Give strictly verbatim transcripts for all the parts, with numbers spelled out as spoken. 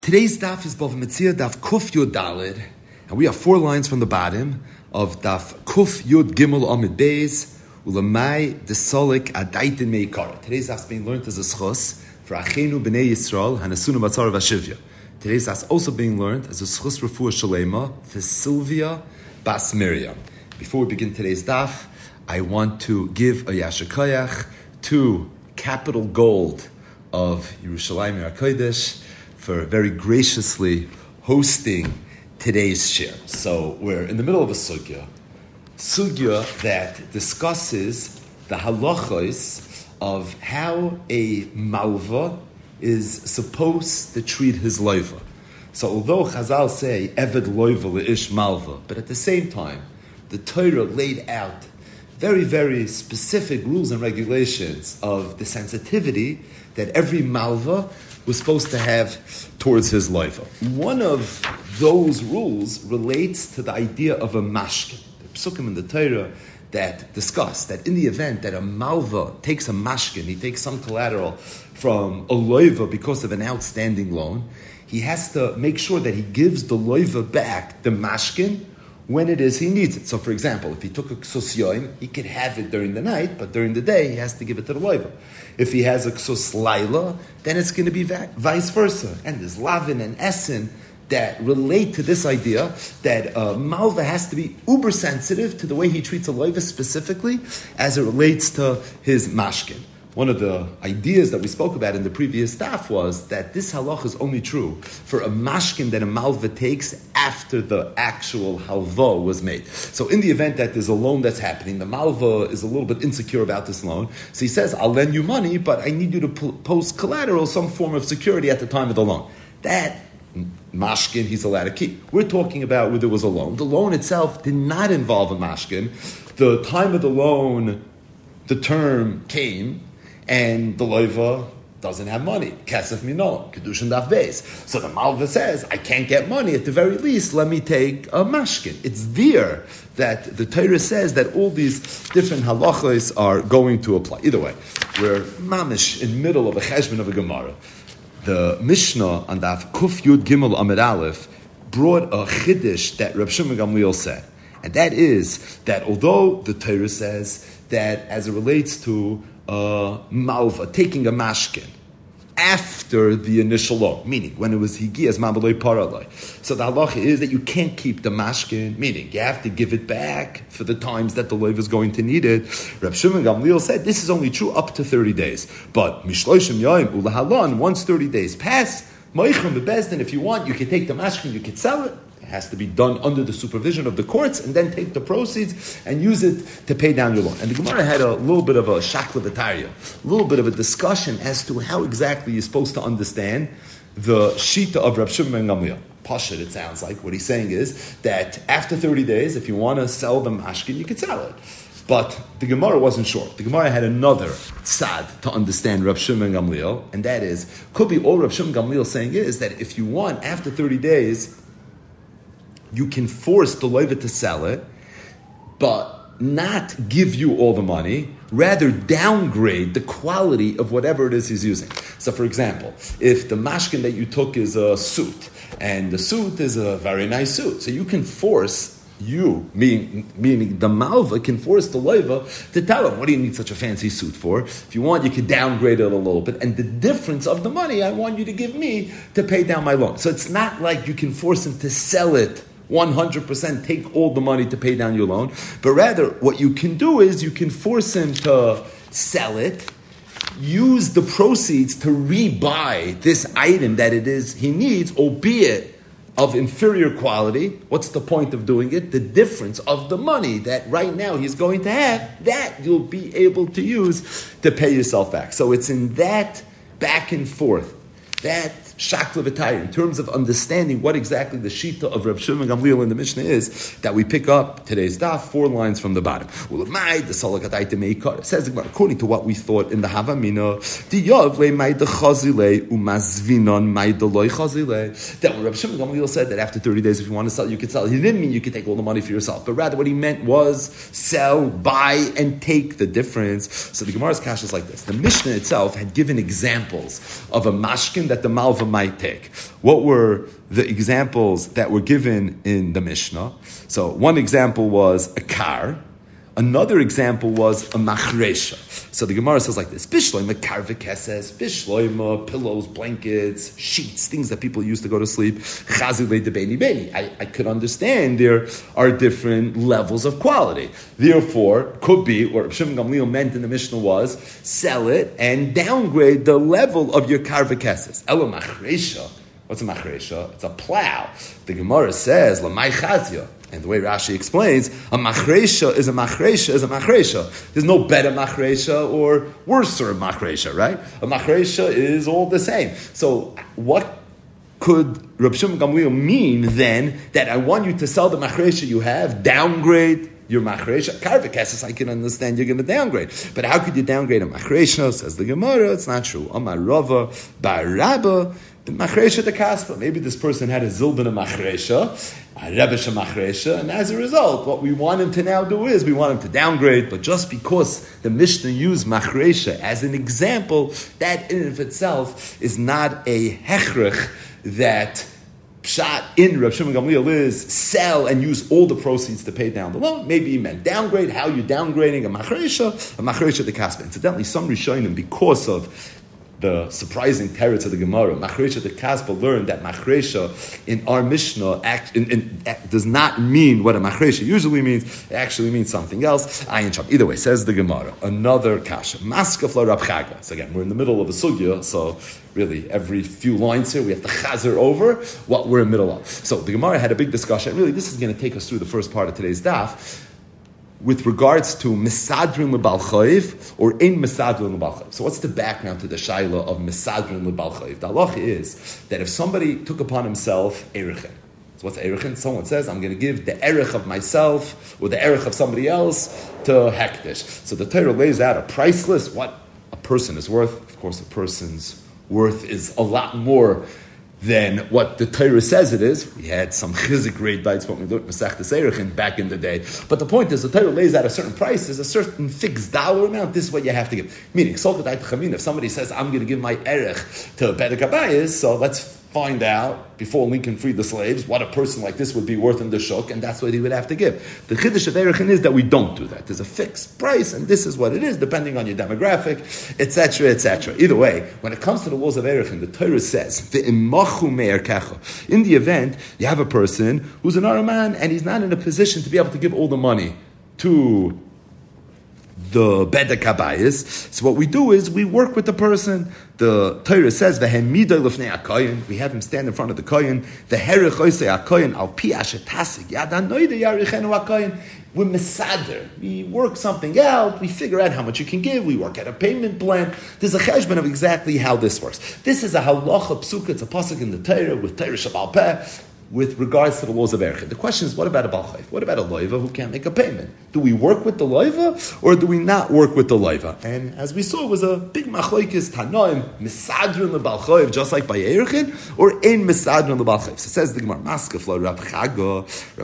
Today's daf is Bava Metzia, daf Kuf Yud Dalid, and we are four lines from the bottom of daf Kuf Yud Gimel Amid Beis, Ulamai Desolik Adaitin Meikara. Today's daf is being learned as a schos for Achenu B'nei Yisrael, Hanasuna Batzar Vashivya. Today's daf is also being learned as a schos refuah shalema for Sylvia Bas Miriam. Before we begin today's daf, I want to give a yashakayach to Capital Gold of Yerushalayim HaKodesh for very graciously hosting today's share. So we're in the middle of a sugya, sugya that discusses the halachos of how a malva is supposed to treat his loiva. So although Chazal say eved loiva leish malva, but at the same time, the Torah laid out very, very specific rules and regulations of the sensitivity that every malva was supposed to have towards his loiva. One of those rules relates to the idea of a mashkin. The psukim in the Torah that discuss that in the event that a malva takes a mashkin, he takes some collateral from a loiva because of an outstanding loan, he has to make sure that he gives the loiva back the mashkin when it is he needs it. So, for example, if he took a ksus yoim, he could have it during the night, but during the day, he has to give it to the loiva. If he has a ksus laila, then it's going to be va- vice versa. And there's lavin and essen that relate to this idea that uh, malva has to be uber sensitive to the way he treats a loiva specifically as it relates to his mashkin. One of the ideas that we spoke about in the previous staff was that this halach is only true for a mashkin that a malva takes after the actual halva was made. So in the event that there's a loan that's happening, the malva is a little bit insecure about this loan, so he says, I'll lend you money, but I need you to p- post collateral, some form of security at the time of the loan. That mashkin he's allowed to keep. We're talking about where there was a loan. The loan itself did not involve a mashkin. The time of the loan, the term came, and the loiva doesn't have money. Kesef minol, kedushin daf beis. So the malva says, I can't get money. At the very least, let me take a mashkin. It's there that the Torah says that all these different halachos are going to apply. Either way, we're mamish in middle of a cheshbon of a Gemara. The Mishnah on daf Kuf Yud Gimel Amid Aleph brought a chiddush that Reb Shimon Gamliel said. And that is that although the Torah says that as it relates to Uh, malva, taking a mashkin after the initial loan, meaning when it was higiyas mabaloi paraloi. So the halacha is that you can't keep the mashkin, meaning you have to give it back for the times that the loiv is going to need it. Reb Shimon Gamliel said this is only true up to thirty days. But mishloishim yoyim ulahalon, once thirty days pass, moichem bebezdin, if you want, you can take the mashkin, you can sell it. It has to be done under the supervision of the courts, and then take the proceeds and use it to pay down your loan. And the Gemara had a little bit of a shakla v'tarya, a little bit of a discussion as to how exactly you're supposed to understand the shita of Reb Shimon ben Gamliel. Pashut, it sounds like what he's saying is that after thirty days, if you want to sell the mashkin, you can sell it. But the Gemara wasn't sure. The Gemara had another tzad to understand Reb Shimon ben Gamliel, and that is, could be all Reb Shimon ben Gamliel saying is that if you want, after thirty days, you can force the loiva to sell it, but not give you all the money, rather downgrade the quality of whatever it is he's using. So for example, if the mashkin that you took is a suit, and the suit is a very nice suit, so you can force You, meaning, meaning the malva, can force the loiva to tell him, what do you need such a fancy suit for? If you want, you can downgrade it a little bit. And the difference of the money, I want you to give me to pay down my loan. So it's not like you can force him to sell it one hundred percent, take all the money to pay down your loan. But rather, what you can do is you can force him to sell it, use the proceeds to rebuy this item that it is he needs, albeit of inferior quality. What's the point of doing it? The difference of the money that right now he's going to have, that you'll be able to use to pay yourself back. So it's in that back and forth, that shakla v'tayr, in terms of understanding what exactly the shita of Reb Shimon Gamliel in the Mishnah is, that we pick up today's daf, four lines from the bottom. It says, according to what we thought in the Havamina, that when Reb Shimon Gamliel said that after thirty days, if you want to sell, you could sell, he didn't mean you could take all the money for yourself, but rather what he meant was sell, buy, and take the difference. So the Gemara's kash is like this. The Mishnah itself had given examples of a mashkin that the malva might take. What were the examples that were given in the Mishnah? So one example was a car. Another example was a machresha. So the Gemara says like this: Bishloima karvikeses, bishloima pillows, blankets, sheets, things that people use to go to sleep. Chazile de beni beni. I I could understand there are different levels of quality. Therefore, could be what Reb Shimon Gamliel meant in the Mishnah was sell it and downgrade the level of your karvikeses. Ela machresha. What's a machresha? It's a plow. The Gemara says lamai chazia. And the way Rashi explains, a machresha is a machresha is a machresha. There's no better machresha or worser machresha, right? A machresha is all the same. So what could Reb Shimon Gamliel mean then that I want you to sell the machresha you have, downgrade your machresha? Karvikeses, I can understand you're going to downgrade. But how could you downgrade a machresha? Says the Gemara, it's not true. Amar Rava, Bar Rabba, the machresha the kaspa. Maybe this person had a zilbin of machresha, a rebesha machresha, and as a result, what we want him to now do is we want him to downgrade. But just because the Mishnah used machresha as an example, that in and of itself is not a hechrich that pshat in Reb Shimon Gamliel is sell and use all the proceeds to pay down the loan. Maybe he meant downgrade. How you downgrading a machresha? A machresha the kaspa. Incidentally, some Rishonim, because of the surprising teretz of the Gemara, Machresha the Kaspa learned that Machresha in our Mishnah act, in, in, act, does not mean what a Machresha usually means. It actually means something else. Ayin Sham. Either way, says the Gemara. Another kasha. Maskafla Rab Chaga. So again, we're in the middle of a sugya, so really every few lines here we have to chazer over what we're in the middle of. So the Gemara had a big discussion. Really, this is going to take us through the first part of today's daf, with regards to Misadrin L'Bal Chayiv or in Misadrin L'Bal Chayiv. So what's the background to the Shaila of Misadrin L'Bal Chayiv? The halacha is that if somebody took upon himself Erechin, so what's Erechin? Someone says, I'm going to give the Erech of myself or the Erech of somebody else to Hektish. So the Torah lays out a price list, what a person is worth. Of course, a person's worth is a lot more than what the Torah says it is. We had some chizik raid bites when we looked Masechtas Erechin back in the day. But the point is, the Torah lays out a certain price. There's a certain fixed dollar amount. This is what you have to give. Meaning, if somebody says, I'm going to give my Erech to Bedek Abayis, so let's find out, before Lincoln freed the slaves, what a person like this would be worth in the shuk, and that's what he would have to give. The chiddush of Erechin is that we don't do that. There's a fixed price, and this is what it is, depending on your demographic, et cetera, et cetera. Either way, when it comes to the laws of Erechin, the Torah says, in the event, you have a person who's an Araman, and he's not in a position to be able to give all the money to the Bedek Habayis. So what we do is we work with the person. The Torah says, "Vehem midai lefnei hakoyin." We have him stand in front of the koyin. Veherich oisei hakoyin al pi ashetasig yadan noida yarichenu hakoyin. We're mesader. We work something out. We figure out how much you can give. We work out a payment plan. There's a cheshbon of exactly how this works. This is a halacha psuka. It's a pasuk in the Torah with Torah Shabbat Peh, with regards to the laws of Erechin. The question is, what about a Baal Chayv? What about a loiva who can't make a payment? Do we work with the loiva, or do we not work with the loiva? And as we saw, it was a big machlokes tanoim, misadron leBaal Chayv, just like by Erechin, or in misadron leBaal Chayv. So it says the Gemara, Maskefla Rav Chago, Rav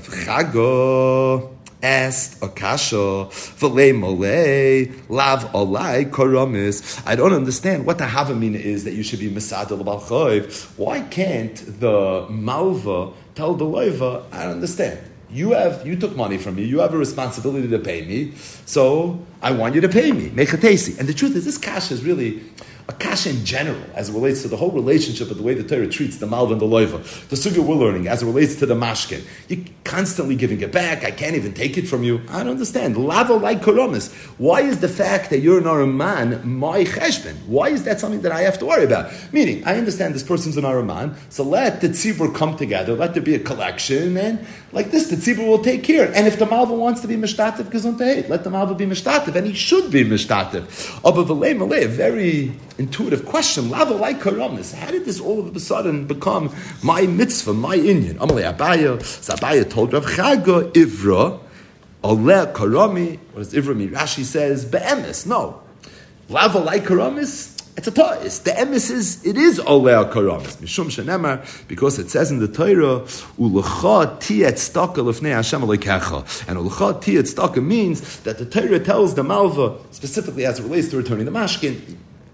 Chago asked Akasha, V'lei molei, lav olai karamis. I don't understand what the havamina is that you should be misad l'bal chayv. Why can't the malva tell the loiva, I don't understand. You have, you took money from me, you have a responsibility to pay me, so I want you to pay me. Mechatesi. And the truth is, this kasha is really a kasha in general, as it relates to the whole relationship of the way the Torah treats the malva and the loiva. The sugya we're learning, as it relates to the mashkin. You're constantly giving it back. I can't even take it from you. I don't understand. Lava like koromis. Why is the fact that you're an Araman my cheshbon? Why is that something that I have to worry about? Meaning, I understand this person's an Araman, so let the tzibur come together, let there be a collection, and like this, the tzibur will take care. And if the malva wants to be mishtatev, gesundheit, let the malva be mishtatev, and he should be mishtatev. Abba v'lei malei, a very intuitive question. Lava like karamis. How did this all of a sudden become my mitzvah, my inyan? Amalei Abaya. So Abaya told Rav Chaga Ivra, Oleh Karami. What does Ivra mean? Rashi says be'emes. No, lava like karamis. It's a ta'is. The emes is, it is oleh karamis. Mishum shenemar, because it says in the Torah, ulecha tiyet staka lefnei Hashem alekecha. And ulecha tiyet staka means that the Torah tells the malva, specifically as it relates to returning the mashkin,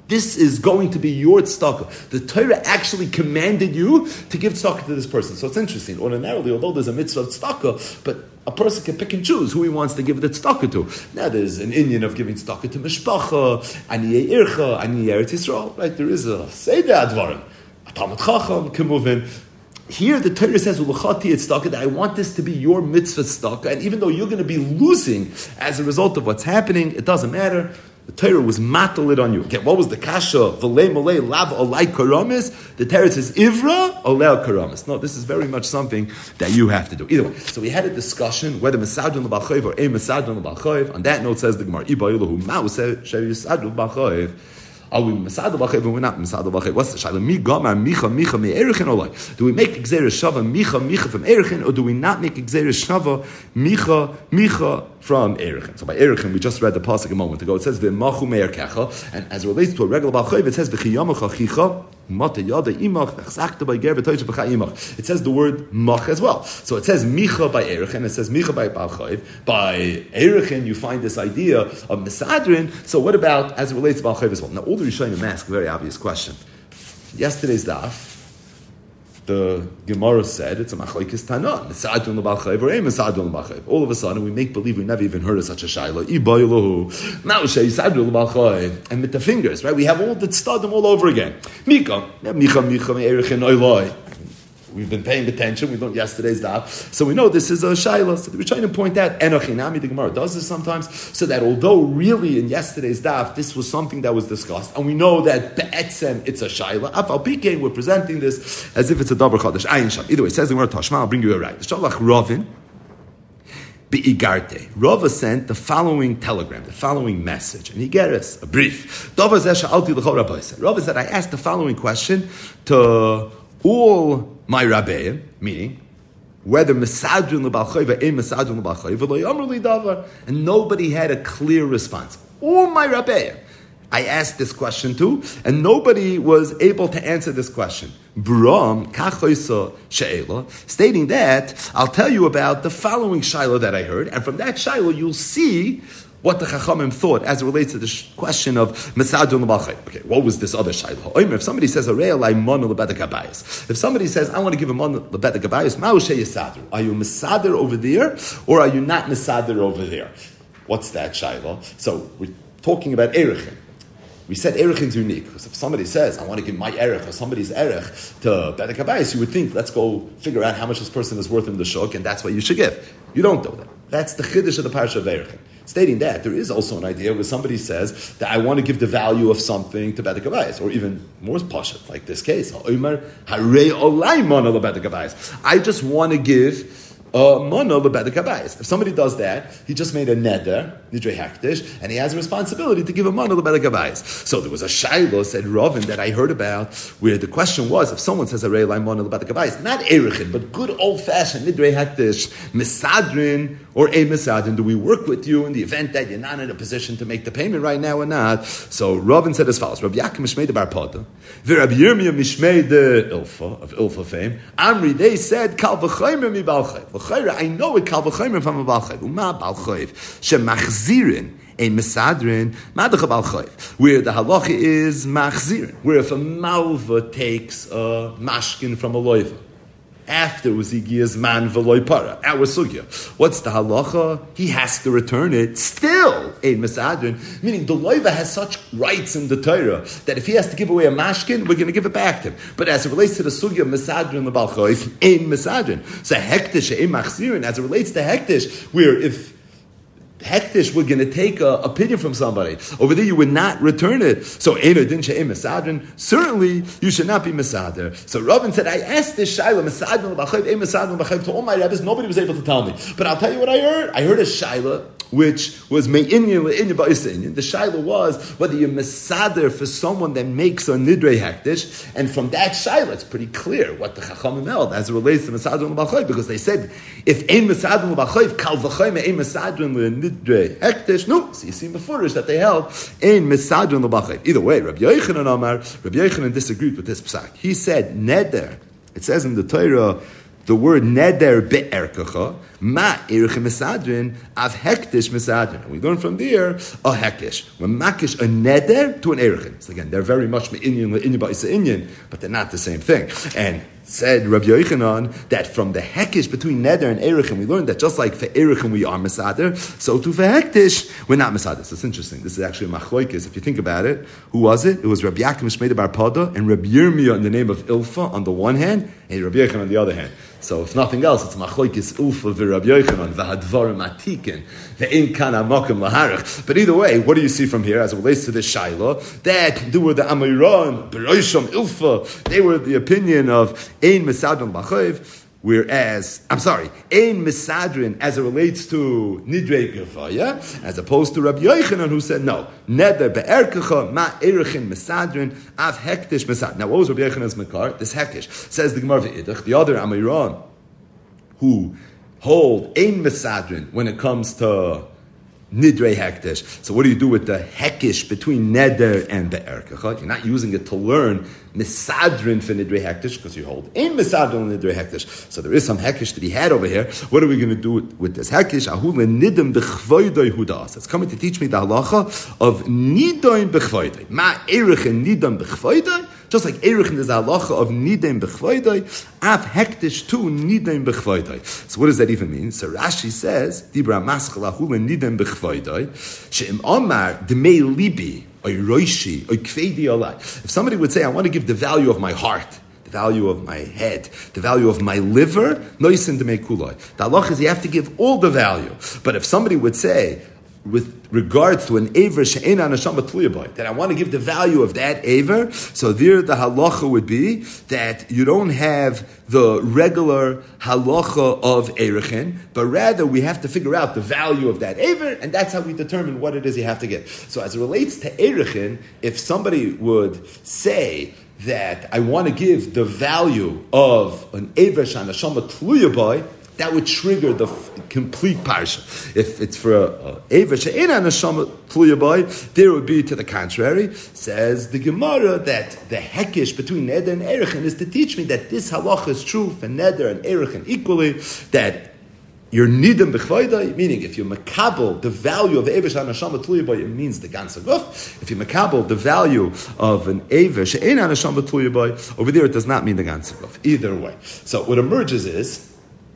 This is going to be your tzedakah. The Torah actually commanded you to give tzedakah to this person. So it's interesting. Ordinarily, although there's a mitzvah of tzedakah, but a person can pick and choose who he wants to give the tzedakah to. Now there's an Indian of giving tzedakah to mishpacha, aniyei ircha, aniyei eretz Yisrael. Right? There is a seder advarim, a talmid chacham, kemuvin. Here the Torah says, "Ulachati tzedakah," that I want this to be your mitzvah tzedakah, and even though you're going to be losing as a result of what's happening, it doesn't matter. The Torah was matal it on you. Okay, what was the kasha? V'lei molei lav olai karamis. The Torah says ivra olei karamis. No, this is very much something that you have to do. Either way, so we had a discussion whether mesadron l'balchayv or a mesadron l'balchayv. On that note, says the Gemara, Iba ilahu ma'u sheyisadron l'balchayv. Are we Masad B'Chayev and we're not Masad B'Chayev? What's the shaila? Mi Gamar Micha Micha Me Erechin Olay. Do we make Gzeres Shava Micha Micha from Erechin, or do we not make Gzeres Shava Micha Micha from Erechin? So by Erechin, we just read the pasuk a moment ago. It says V'Machu Meir Kecha, and as it relates to a regular B'Chayev, it says V'Chiyamacha Chicha. It says the word mach as well. So it says micha by Erechin, it says micha by Balchayv. By Erechin, you find this idea of mesadrin. So what about as it relates to Balchayv as well? Now, all the Rishonim ask a very obvious question. Yesterday's daf, the Gemara said it's a machlokes Tana, mesadrin l'Balchayv or a mesadrin l'Balchayv. All of a sudden, we make believe we never even heard of such a shaila. Ibaylahu, ma'ushay sadrin l'Balchayv, and with the fingers, right? We have all the tzadim all over again. Mika, micha micha me'erechin oiloi. We've been paying attention. We learned yesterday's daf, so we know this is a shaila. So we're trying to point out enochinami. The Gemara does this sometimes, so that although really in yesterday's daf this was something that was discussed, and we know that be'etzem it's a shaila. Afal pikein, we're presenting this as if it's a davar chadash. Ayin sham. Either way, it says the Gemara Tashma. I'll bring you a right. Shalach Ravin be'igarte. Rava sent the following telegram, the following message, and he gave us a brief. Rava said, I asked the following question to all my rabbeim, meaning whether mesadrin l'balchayv or ein mesadrin l'balchayv, v'lo yamru li davar, and nobody had a clear response. All my rabbeim, I asked this question to, and nobody was able to answer this question. Bram kachoisa she'ela, stating that I'll tell you about the following shaila that I heard, and from that shaila you'll see what the Chachamim thought as it relates to the sh- question of Mesadron l'Balchayv. Okay, what was this other shayla? If somebody says, if somebody says, I want to give a mon lebedek habayis, ma'u sheyisadru. Are you Mesader over there, or are you not Mesader over there? What's that shayla? So we're talking about Erechin. We said Erechin is unique, because if somebody says, I want to give my Erech or somebody's Erech to Bedek habayis, you would think, let's go figure out how much this person is worth in the shuk, and that's what you should give. You don't do that. That's the chiddush of the parasha of Erechin. Stating that, there is also an idea where somebody says that I want to give the value of something to Bedek habayis, or even more pashat, like this case. I just want to give Uh, Mono lebedek habayis. If somebody does that, he just made a neder, nidrei hakdish, and he has a responsibility to give a mono lebedek habayis. So there was a shaylo, said Ravin, that I heard about, where the question was, if someone says a rei lai mono lebedek habayis, not erechin, but good old-fashioned nidrei hakdish, misadrin or a misadrin, do we work with you in the event that you're not in a position to make the payment right now or not? So Ravin said as follows: Rabbi Yaakov mishmei de bar pada, v'Rabbi Yirmiyah mishmei de Ilfa of Ilfa fame. Amri, they said kal v'chaymer mi balchayv. I know it kal v'chaymer from a balchayv. Uma balchayv shemachzirin a mesadrin madach balchayv, where the halacha is machzirin, where if a malva takes a mashkin from a loiva after Uzigia's man v'loy para, our sugya. What's the halacha? He has to return it. Still, a mesadrin, meaning the loiva has such rights in the Torah that if he has to give away a mashkin, we're going to give it back to him. But as it relates to the sugya mesadrin l'balchayv, ein mesadrin. So hektish ein machzirin, as it relates to hektish, where if hektish, we're going to take a opinion from somebody. Over there, you would not return it. So, certainly, you should not be mesader. So, Ravin said, I asked this shaila, mesadrin l'bachayv, ein mesadrin l'bachayv, to all my rabbis, nobody was able to tell me. But I'll tell you what I heard. I heard a shaila, which was me'inyan le'inyan ba'isa'inyan. The shaila was whether you're mesader for someone that makes a nidrei hektish, and from that shaila, it's pretty clear what the chachamim held as it relates to mesadrin l'bachayv, because they said, if ein mesadrin l'bachayv, kal v'chayim ein mesadrin l'nidrei hektish, no. So you see before that they held ein mesadrin l'bachayv. Either way, Rabbi Yochanan Amar, Rabbi Yochanan disagreed with this psak. He said neder. It says in the Torah, the word neder be'erkecha, ma erich mesadrin, av hektish mesadrin. And we learn from there a hekish. When makish a neder to an erichin. So again, they're very much me'inyan le'inyan ba'isa inyan, but they're not the same thing. And said Rabbi Yochanan that from the hekish between neder and erichin, we learned that just like for erichin we are mesader, so too for hektish we're not mesader. So it's interesting. This is actually a machloikis. If you think about it, who was it? It was Rabbi Yaakov Shmei bar Pada and Rabbi Yirmiyah in the name of Ilfa on the one hand, and Rabbi Yochanan on the other hand. So if nothing else, it's machloikis Ilfa v'Rabbi Yochanan v'hadvarim atikin ve'in kana makom laharich. But either way, what do you see from here as it relates to this shaila? That they were the Amiran, Beroisham, Ilfa. They were the opinion of ein mesadrin b'chayv. Whereas, I'm sorry, ein mesadrin as it relates to nidrei gevaya, as opposed to Rabbi Yochanan who said no, neder be'erkecha ma erichin mesadrin av hektish mesadrin. Now, what was Rabbi Yochanan's makar? This hekish says the Gemara v'idach, the other Amiran who hold ein mesadrin when it comes to nidrei hektish. So what do you do with the hekish between neder and be'erkecha? You're not using it to learn misadrin for nidrei hektish because you hold in misadrin nidrei hektish. So there is some hekish to be had over here. What are we going to do with, with this hekish? Ahul nidim b'chvoidoi hudas. It's coming to teach me the halacha of nidoin b'chvoidoi. Ma erichin nidam b'chvoidoi. Just like erichin is the halacha of nidim b'chvoidoi, av hektish too nidim b'chvoidoi. So what does that even mean? So Rashi says, Dibra maschal ahul nidim b'chvoidoi, she'im omar d'mei libi, if somebody would say, I want to give the value of my heart, the value of my head, the value of my liver, noisin de mekuloi. The halach is you have to give all the value. But if somebody would say, with regards to an aver she'ein anasham b'tluya, that I want to give the value of that aver, so there the halacha would be that you don't have the regular halacha of erichin, but rather we have to figure out the value of that aver, and that's how we determine what it is you have to give. So as it relates to erichin, if somebody would say that I want to give the value of an aver she'anasham b'tluya, that would trigger the f- complete parsha. If it's for a aver she'ein anashama tluya by, there would be to the contrary. Says the Gemara that the hekish between neder and erichin is to teach me that this halacha is true for neder and erichin equally. That you're nidim b'chvoidai, meaning if you makabel the value of aver she'anashama tluya by, it means the ganze guf. If you makabel the value of an aver she'ein anashama tluya by, over there it does not mean the ganze guf. Either way. So what emerges is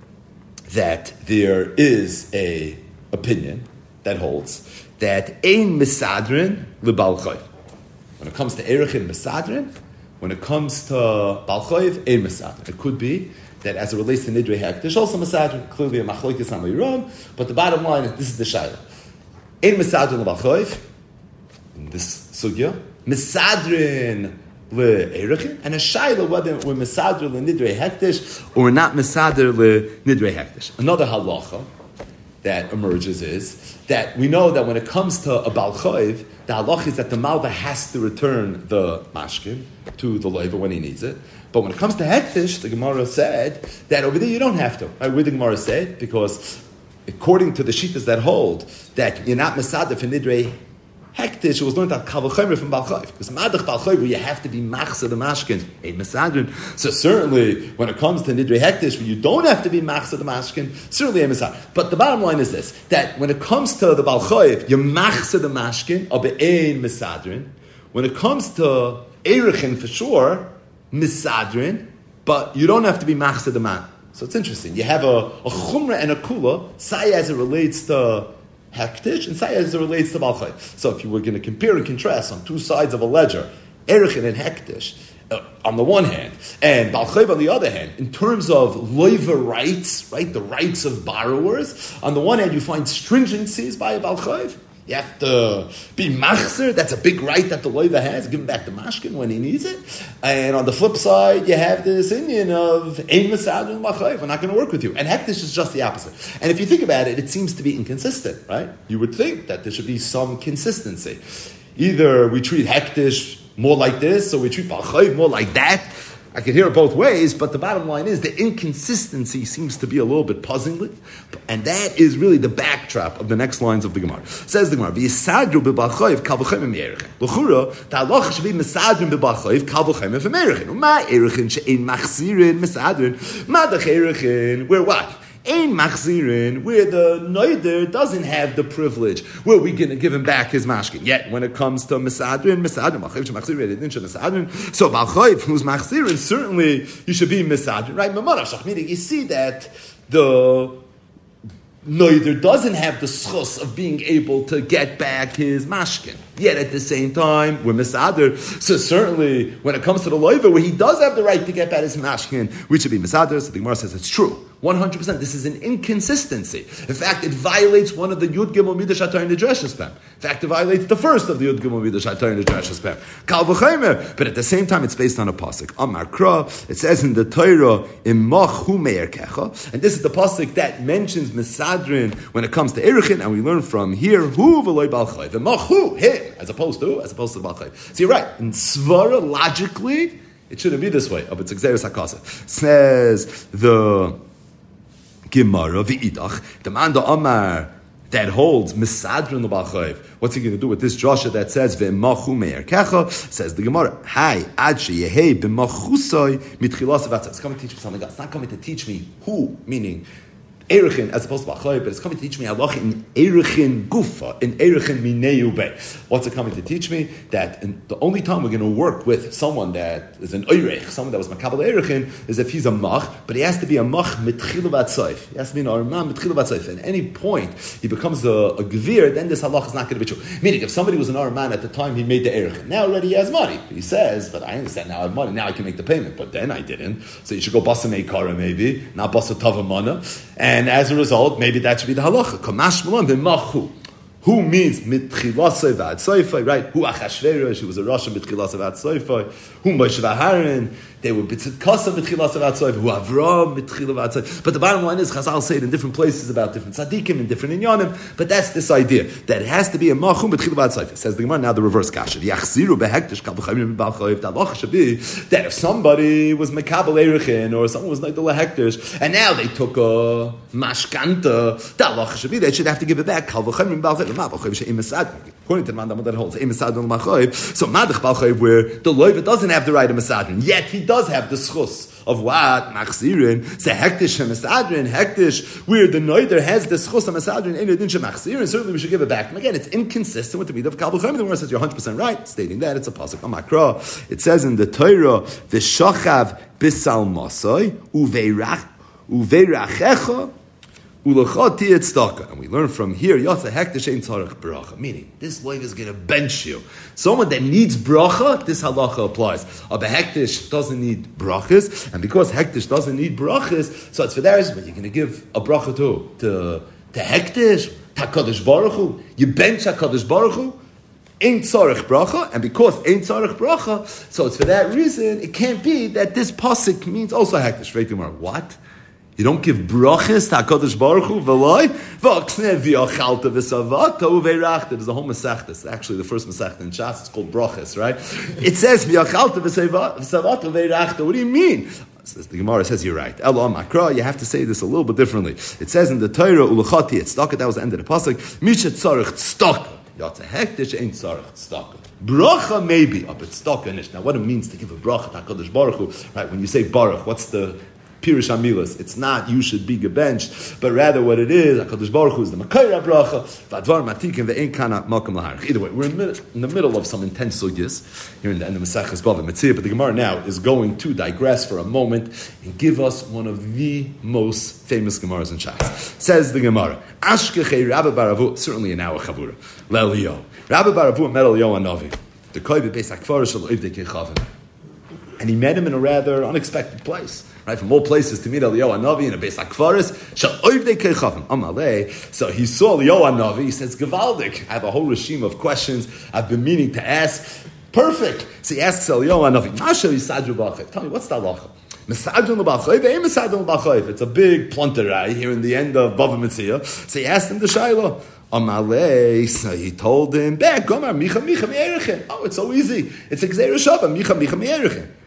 that there is a opinion that holds that ein misadrin lebal chayv. When it comes to erichin misadrin, when it comes to bal chayv, ein misadrin. It could be that as it relates to nidrei hektish, also misadrin, clearly a machlokes ha'mayron, but the bottom line is this is the shayla. Ein misadrin lebal chayv, in this sugya, misadrin le-erichin, and a shayla whether we're misadr le-nidrei hektish or we're not misadr le-nidrei hektish. Another halacha that emerges is that we know that when it comes to a bal chayv, the halacha is that the malva has to return the mashkin to the leiva when he needs it. But when it comes to hektish, the Gemara said that over there you don't have to. Right? Where the Gemara said? Because according to the shittas that hold that you're not misadr for nidrei hektish, it was learned that kavachomer from Bal Chayv. Because madach Bal Chayv, you have to be machsa the mashkin, a mesadrin. So certainly, when it comes to nidrei hektish, where you don't have to be machsa the mashkin, certainly a mesadrin. But the bottom line is this: that when it comes to the Bal Chayv, you machsa the mashkin, or be'ein mesadrin. When it comes to erichin, for sure, mesadrin, but you don't have to be machsa the man. So it's interesting. You have a, a chumra and a kula, say as it relates to hektish, and say as it relates to Bal Chayv. So if you were going to compare and contrast on two sides of a ledger, erichin and hektish, uh, on the one hand, and Bal Chayv on the other hand, in terms of loiva rights, right, the rights of borrowers, on the one hand you find stringencies by a Bal Chayv. You have to be machzer. That's a big right that the loiva has. Give him back the mashkin when he needs it. And on the flip side, you have this Indian of ein masad and machayv. We're not going to work with you. And hektish is just the opposite. And if you think about it, it seems to be inconsistent, right? You would think that there should be some consistency. Either we treat hektish more like this, or we treat machayv more like that. I can hear it both ways, but the bottom line is the inconsistency seems to be a little bit puzzling, and that is really the backdrop of the next lines of the Gemara. Says the Gemara, "V'yisadru b'ba'choiv kal v'chomer me'erechin." L'chura, the halacha should be misadrin b'ba'choiv kal v'chomer v'me'erechin. U'ma erechin she'ein machzirin misadrin. Madach erechin, where what? Ein machzirin, where the noider doesn't have the privilege, where we're going to give him back his mashkin. Yet, when it comes to misadrin, misadrin, machzirin, machzirin, misadrin, so balchoiv, who's machzirin, certainly you should be misadrin, right? Meaning, you see that the noider doesn't have the schus of being able to get back his mashkin. Yet at the same time, we're misadr. So certainly, when it comes to the loiva, where he does have the right to get back his mashkin, we should be misadr. So the Gemara says it's true. one hundred percent. This is an inconsistency. In fact, it violates one of the Yud Gimel Midah Shatar in the Dreshes Pem. In fact, it violates the first of the Yud Gimel Midah Shatar in the Dreshes Pem. Kal v'chaymer. But at the same time, it's based on a pasuk. Amar Kra. It says in the Torah, Imach hu meir kecha. And this is the pasuk that mentions misadrin when it comes to Erechin, and we learn from here, hu v'loy balchayv. Imach hu, him, as opposed to, as opposed to the balchayv. So you're right. In Svara, logically, it shouldn't be this way. But it's Xeris HaKasa. Says the Gemara, v'idach, the man the Amar that holds misadrin l'balchayv. What's he going to do with this Joshua that says v'emachu me'er kecha? Says the Gemara, Hi ad sheyehei b'machusay mitchilas v'atzah. It's coming to teach me something else. It's not coming to teach me who, meaning Erechin, as opposed to Bachayv, but it's coming to teach me halacha in Erechin Gufa, in Erechin Mineu Bey. What's it coming to teach me? That in the only time we're going to work with someone that is an Eirech, someone that was Makabal Erechin, is if he's a Mach, but he has to be a Mach Mitchilu Vatsoif. He has to be an Arman Mitchilu Vatsoif. At any point he becomes a, a Gvir, then this halacha is not going to be true. Meaning, if somebody was an Arman at the time he made the Erechin, now already he has money. He says, but I understand now I have money, now I can make the payment, but then I didn't. So you should go Basa Meikara maybe, not Basa Tava Mana. And as a result, maybe that should be the halacha. Kamash Malon b'machu. Who means mitchilasei v'adsoifai, right? Who Achashverosh, who was a Russian mitchilasei v'adsoifai. Who Moshe v'Aharon, they were b'tzidkasa mitchilasei v'adsoifai. Who Avram mitchilasei v'adsoifai. But the bottom line is, Chazal say it in different places about different tzaddikim and different inyanim. But that's this idea that it has to be a machu mitchilasei v'adsoifai. Says the Gemara, now the reverse kasha. Yachziru behektish kal v'chayim b'balchayim. The halacha should be that if somebody was mekabel erechin or someone was like the lehektish, and now they took a mashkanta, the halacha should be they should have to give it back. Kal v'chayim b'balchayim. According to the man that holds so madach balchayv, where the loiva doesn't have the right of misadrin, yet he does have the schus of what machzirin. So hektish misadrin, hektish where the noider has the schus of misadrin in addition to machzirin. Certainly we should give it back. And again, it's inconsistent with the midah of kal v'chayim. The Gemara says you're one hundred percent right, stating that it's a pasuk on Makra. It says in the Torah, v'shachav bisal masai uveirach uveirachecha. And we learn from here, meaning this loiv is going to bench you. Someone that needs bracha, this halacha applies. A behektish doesn't need brachas, and because hektish doesn't need brachas, so it's for that reason, but you're going to give a bracha to to, to hektish, HaKadosh Baruch Hu. You bench HaKadosh Baruch Hu, ain't tzarech bracha, and because ain't tzarech bracha, so it's for that reason, it can't be that this pasuk means also hektish. What? You don't give brachas to HaKadosh Baruch Hu, v'loi, v'aksne v'yachalta v'savata uveirachta. There's a whole Masechta. It's actually the first Masechta in Shas. It's called brachas, right? It says v'yachalta v'savata uveirachta. What do you mean? The Gemara says you're right. Elo Makra, you have to say this a little bit differently. It says in the Torah, ulachati tzedakah, that was the end of the pasuk, misha tzarech tzedakah. Yatsa hektish ain't tzarech tzedakah. Bracha maybe, but tzedakah nish. Now what it means to give a bracha to HaKadosh Baruch Hu, right? When you say baruch, what's the Pirish Amilas? It's not you should be gebenched, but rather what it is, HaKadosh Baruch Hu is the Makayra Bracha, Vadvar Matikin ve'en kana Malkam Laharich. Either way, we're in, in the middle of some intense sugyas here in the end of Maseches Bava Metzia, but the Gemara now is going to digress for a moment and give us one of the most famous Gemaras in Shas. Says the Gemara, Ashkechei Rabbi Baravu, certainly in our Chabura, Le'Eliyahu. Rabbi Baravu met Eliyahu Hanavi, the Koibe Beis HaKfar Shel Oivdei Kechavim. And he met him in a rather unexpected place. Right, from all places to meet Eliyahu Hanavi in a Beis HaKfaris, Shel Oivdei Kechavim, Amalei. So he saw Eliyahu Hanavi, he says, Gevaldik, I have a whole regime of questions I've been meaning to ask. Perfect. So he asks Eliyahu Hanavi, Masha Yisadru B'Achayv. Tell me, what's the halacha? Mesadron L'B'Achayv, eh, Mesadron L'B'Achayv. It's a big plunter, right, here in the end of Bava Metzia. So he asked him the Shaila. Amalei, so he told him, back, Gomar, Micha, Micha, Me'erechin. Oh, it's so easy. It's a Gzeir Shava, Micha, Micha, Me'erechin.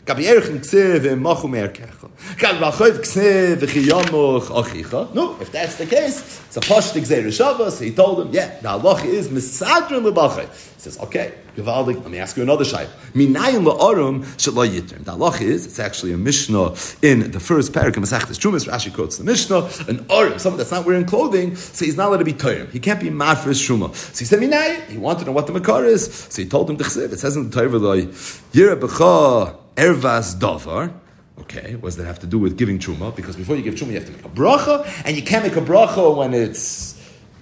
Gabi Erchen Ksiv and Machum Erkecha. Gabi Bachoiv Ksiv V'chiyamuch Achicha. No, if that's the case, it's a Pashtik Zeh Shabbos. So he told him, yeah, the halacha is Misadrin L'Bachai. He says, okay, Gevaldik, let me ask you another shayla. Minayim La'arum Shelo Yitrim. The halacha is, it's actually a Mishnah in the first parak of Masechtas Trumas. Rashi quotes the Mishnah, an Arum, someone that's not wearing clothing, so he's not allowed to be Torah. He can't be mad for his Shuma. So he said, Minayim. He wanted to know what the Makar is. So he told him the Chsiv. It says in the Torah, Yireh B'cha Ervas Davar. Okay, what does that have to do with giving Truma? Because before you give Truma, you have to make a bracha, and you can't make a bracha when it's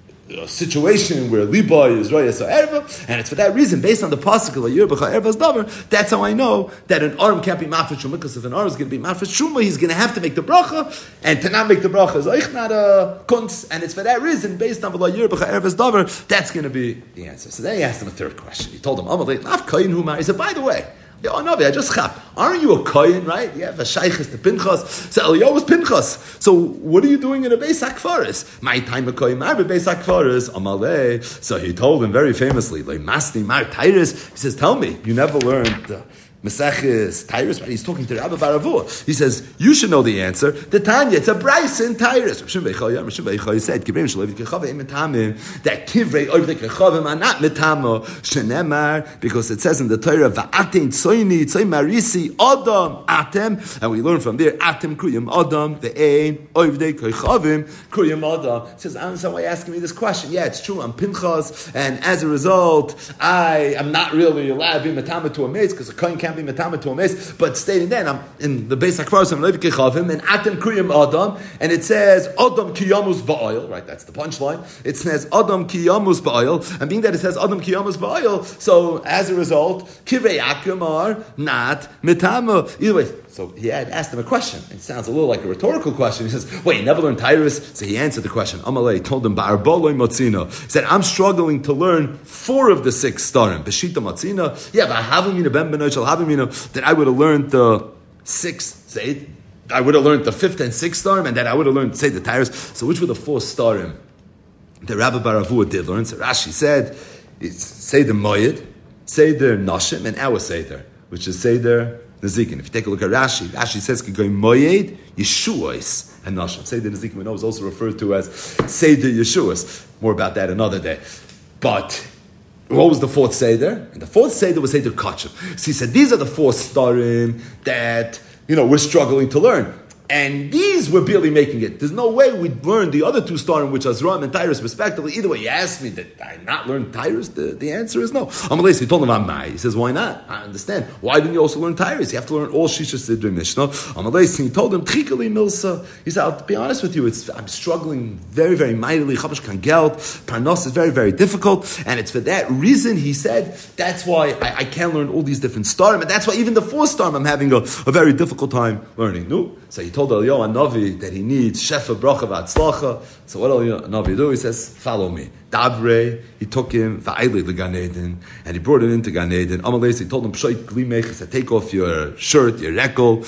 a situation where liba is royas or erva, and it's for that reason, based on the pasuk of Yireh B'cha Ervas Davar, that's how I know that an arm can't be mafresh Truma, because if an arm is going to be mafresh Truma, he's going to have to make the bracha, and to not make the bracha is oich not a kunz, and it's for that reason, based on Yireh B'cha Ervas Davar, that's going to be the answer. So then he asked him a third question. He told him, Amalei, Lav Kayin Hu Mar. He said, by the way, oh no, I just chap. Aren't you a kohen, right? You have a shaykhis to Pinchas. So Eliyahu was Pinchas. So what are you doing in a Beis HaKfaris? My time a kohen, my Beis HaKfaris. Amalei. So he told him very famously, like Masni Mar Tyrus. He says, tell me, you never learned uh, Mesechus Tyrus, right? He's talking to Rabbi Baravua. He says, you should know the answer. The Tanya, it's a Bryce in Tyrus. Rav Shimon Beichaya said, Kivrei Shalev Kechavim Metamim, that Kivrei Oivdei Kechavim are not Metamo, Shenemar, because it says in the Torah, Va'atein Tzoyni, Tzoy Marisi, Adam, Atem, and we learn from there, Atem Kriyim Adam, Ve'ein, Oivdei Kechavim, Kriyim Adam. He says, I understand why you're asking me this question. Yeah, it's true, I'm Pinchas, and as a result, I am not really allowed to be Metamo to a mace, because a kohen can't be metama to a mes, but stating then I'm in the Beis HaKfaros I'm Levi Kechavim and Atem Kriyim Adam, and it says Adam Kiyamus Ba'oil, right? That's the punchline. It says Adam Kiyamus Ba'oil, and being that it says Adam Kiyamus Ba'oil, so as a result, Kivrei Akim are not metama. Either way, so he had asked him a question. It sounds a little like a rhetorical question. He says, "Wait, you never learned Tyrus?" So he answered the question. Amalei told him Ba'arboloi Matzina. He said, "I'm struggling to learn four of the six starim. Beshita Matzina. Yeah, V'havimina Ben Benochel Havimina. That I would have learned the sixth. Say, I would have learned the fifth and sixth starim, and that I would have learned say the Tyrus. So which were the four starim that Rabbi Baravua did learn? So Rashi said, it's Seder Moyed, Seder Nashim, and our Seder, which is Seder Nezikin. If you take a look at Rashi, Rashi says Kigoy Moyed Yeshuos and Nashim. Seder Nezikin we know is also referred to as Seder Yeshuos. More about that another day. But what was the fourth Seder? And the fourth Seder was Seder Kachim. So he said, these are the four starim that, you know, we're struggling to learn. And these were barely making it. There's no way we'd learn the other two starim, which are Zram and Tyrus, respectively. Either way, you asked me, did I not learn Tyrus? The, the answer is no. Amalei, he told him, Amai. He says, why not? I understand. Why didn't you also learn Tyrus? You have to learn all Shisha Sidri Mishnah. Amalei, he told him, Tchikali Milsa. He said, I'll be honest with you, it's, I'm struggling very, very mightily. Chabash kan geld. Parnos is very, very difficult. And it's for that reason, he said, that's why I, I can't learn all these different starim. And that's why even the fourth starim, I'm having a, a very difficult time learning. No? So he told Eliyahu Navi that he needs shefa bracha v'atzlacha. So what Eliyahu Navi do? He says, "Follow me." Davrei, he took him va'ayli the Gan Eden, and he brought him into Gan Eden. Amalei, he told him, "Pshoit glimech." He said, "Take off your shirt, your rekel,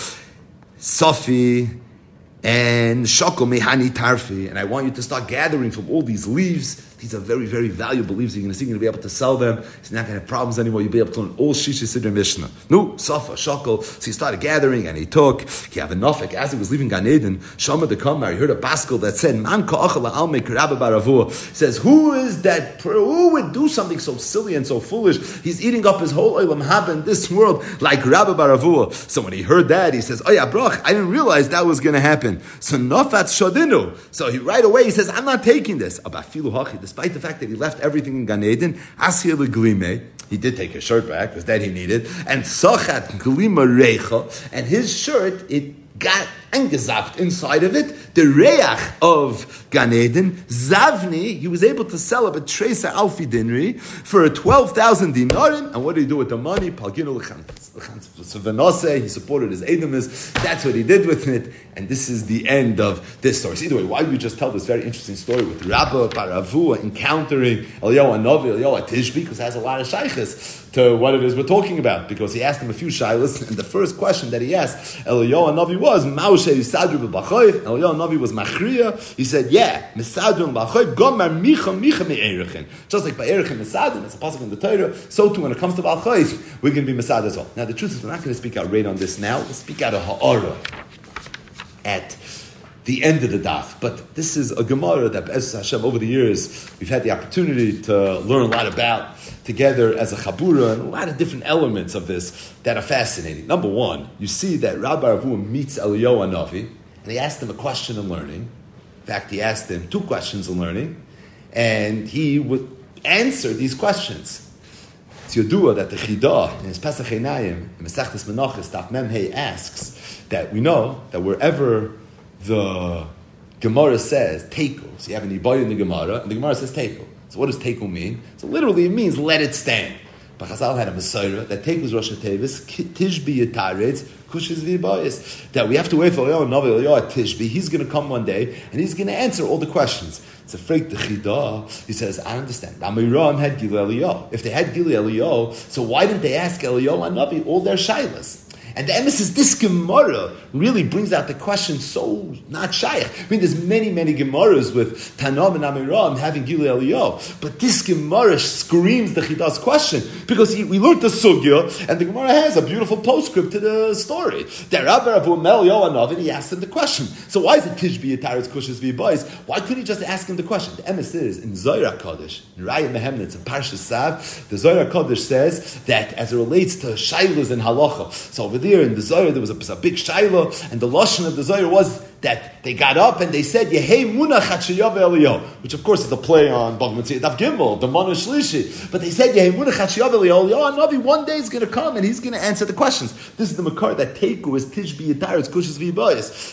safi, and shakol mehani tarfi, and I want you to start gathering from all these leaves." These are very, very valuable leaves. You're going to see you're going to be able to sell them. He's not going to have problems anymore. You'll be able to learn all Shisha Sidra Mishnah. No, Safa, Shakal. So he started gathering and he took. He have enough. As he was leaving Gan Eden, Shama the Kamar, he heard a Baskel that said, Man ka'achal almei Rabbi Baravua. Says, who is that, who would do something so silly and so foolish? He's eating up his whole Olam Haba in this world like Rabbi Baravua. So when he heard that, he says, Oh yeah, brach, I didn't realize that was going to happen. So Nafat Shadinu. So he right away, he says, I'm not taking this. Abafilu hachi. Despite the fact that he left everything in Gan Eden, Asir leglime, he did take his shirt back because that he needed, and Sachat glima reicha, and his shirt, it got angezapt inside of it, the reach of Gan Eden, Zavni, he was able to sell it, but Tresa Alfi Dinri, for twelve thousand dinarim, and what did he do with the money? Palginu l'chantas. So Venase, he supported his Edomis, that's what he did with it, and this is the end of this story. So either way, why do we just tell this very interesting story with Rabbi Baravua encountering Eliyahu Hanavi, Eliyahu Tishbi, because it has a lot of shaykhs to what it is we're talking about, because he asked him a few shaylas, and the first question that he asked Eliyahu Hanavi was, Ma'ushe Yisadru b'Bachayv, Eliyahu Hanavi was Machriya, he said, yeah, Misadru b'Bachayv, Gomar Micha Micha Me'erechin. Just like Ba'erechin Misadru, it's a pasuk in the Torah, so too when it comes to Ba'Chayv, we're going to be Misad as well. Now the truth is, we're not going to speak out right on this now. We'll speak out of ha'ara at the end of the daf. But this is a Gemara that, Be'ez Hashem, over the years, we've had the opportunity to learn a lot about together as a chabura, and a lot of different elements of this that are fascinating. Number one, you see that Rabbi Avuha meets Eliyahu Hanavi, and he asked him a question in learning. In fact, he asked him two questions in learning, and he would answer these questions. It's Yodua that the Chidah in his Pesach Einayim, in Masechtas Menachos, Daf Mem Hey, asks that we know that wherever the Gemara says tekel, so you have an ibayah in the Gemara, and the Gemara says tekel. So what does tekel mean? So literally it means let it stand. But Chazal had a Messiah that tekel is Rosh Hashanah, Tishbi Yitaretz, Kushis V'Yibayis. That we have to wait for Eliyahu Navi, Eliyahu at Tishbi. He's going to come one day and he's going to answer all the questions. It's a freak the Chidah. He says, I understand. Amiram had Gilui Eliyahu. If they had Gilui Eliyahu, so why didn't they ask Eliyahu Navi all their shaylas? And the emphasis, this Gemara really brings out the question so not shaykh. I mean, there's many, many Gemaras with Tanam and Amiram having Gilui Eliyahu, but this Gemara screams the Chidah's question because he, we learned the Sugya, and the Gemara has a beautiful postscript to the story. That Rabbi Avuha met Eliyahu Hanavi, and he asked him the question. So why is it Tishbi Yitaretz Kushas V'Yibayis? Why couldn't he just ask him the question? The emphasis is in Zohar HaKadosh, in Raya Mehemnitz, in Parshas Sav, the Zohar HaKadosh says that as it relates to Shailas and Halacha, so over there in the Zohar, there was a, a big Shaila, and the Lashon of the Zohar was that they got up and they said, Yehei Munach Hatshayav Eliyahu, which of course is a play on Bava Metzia Daf Gimel, the Manu Shlishi. But they said, Yehei Munach Hatshayav Eliyahu, Eliyahu Hanavi one day is going to come and he's going to answer the questions. This is the Makar that Teiku is Tishbi Yitaretz Kushas V'Yibayis.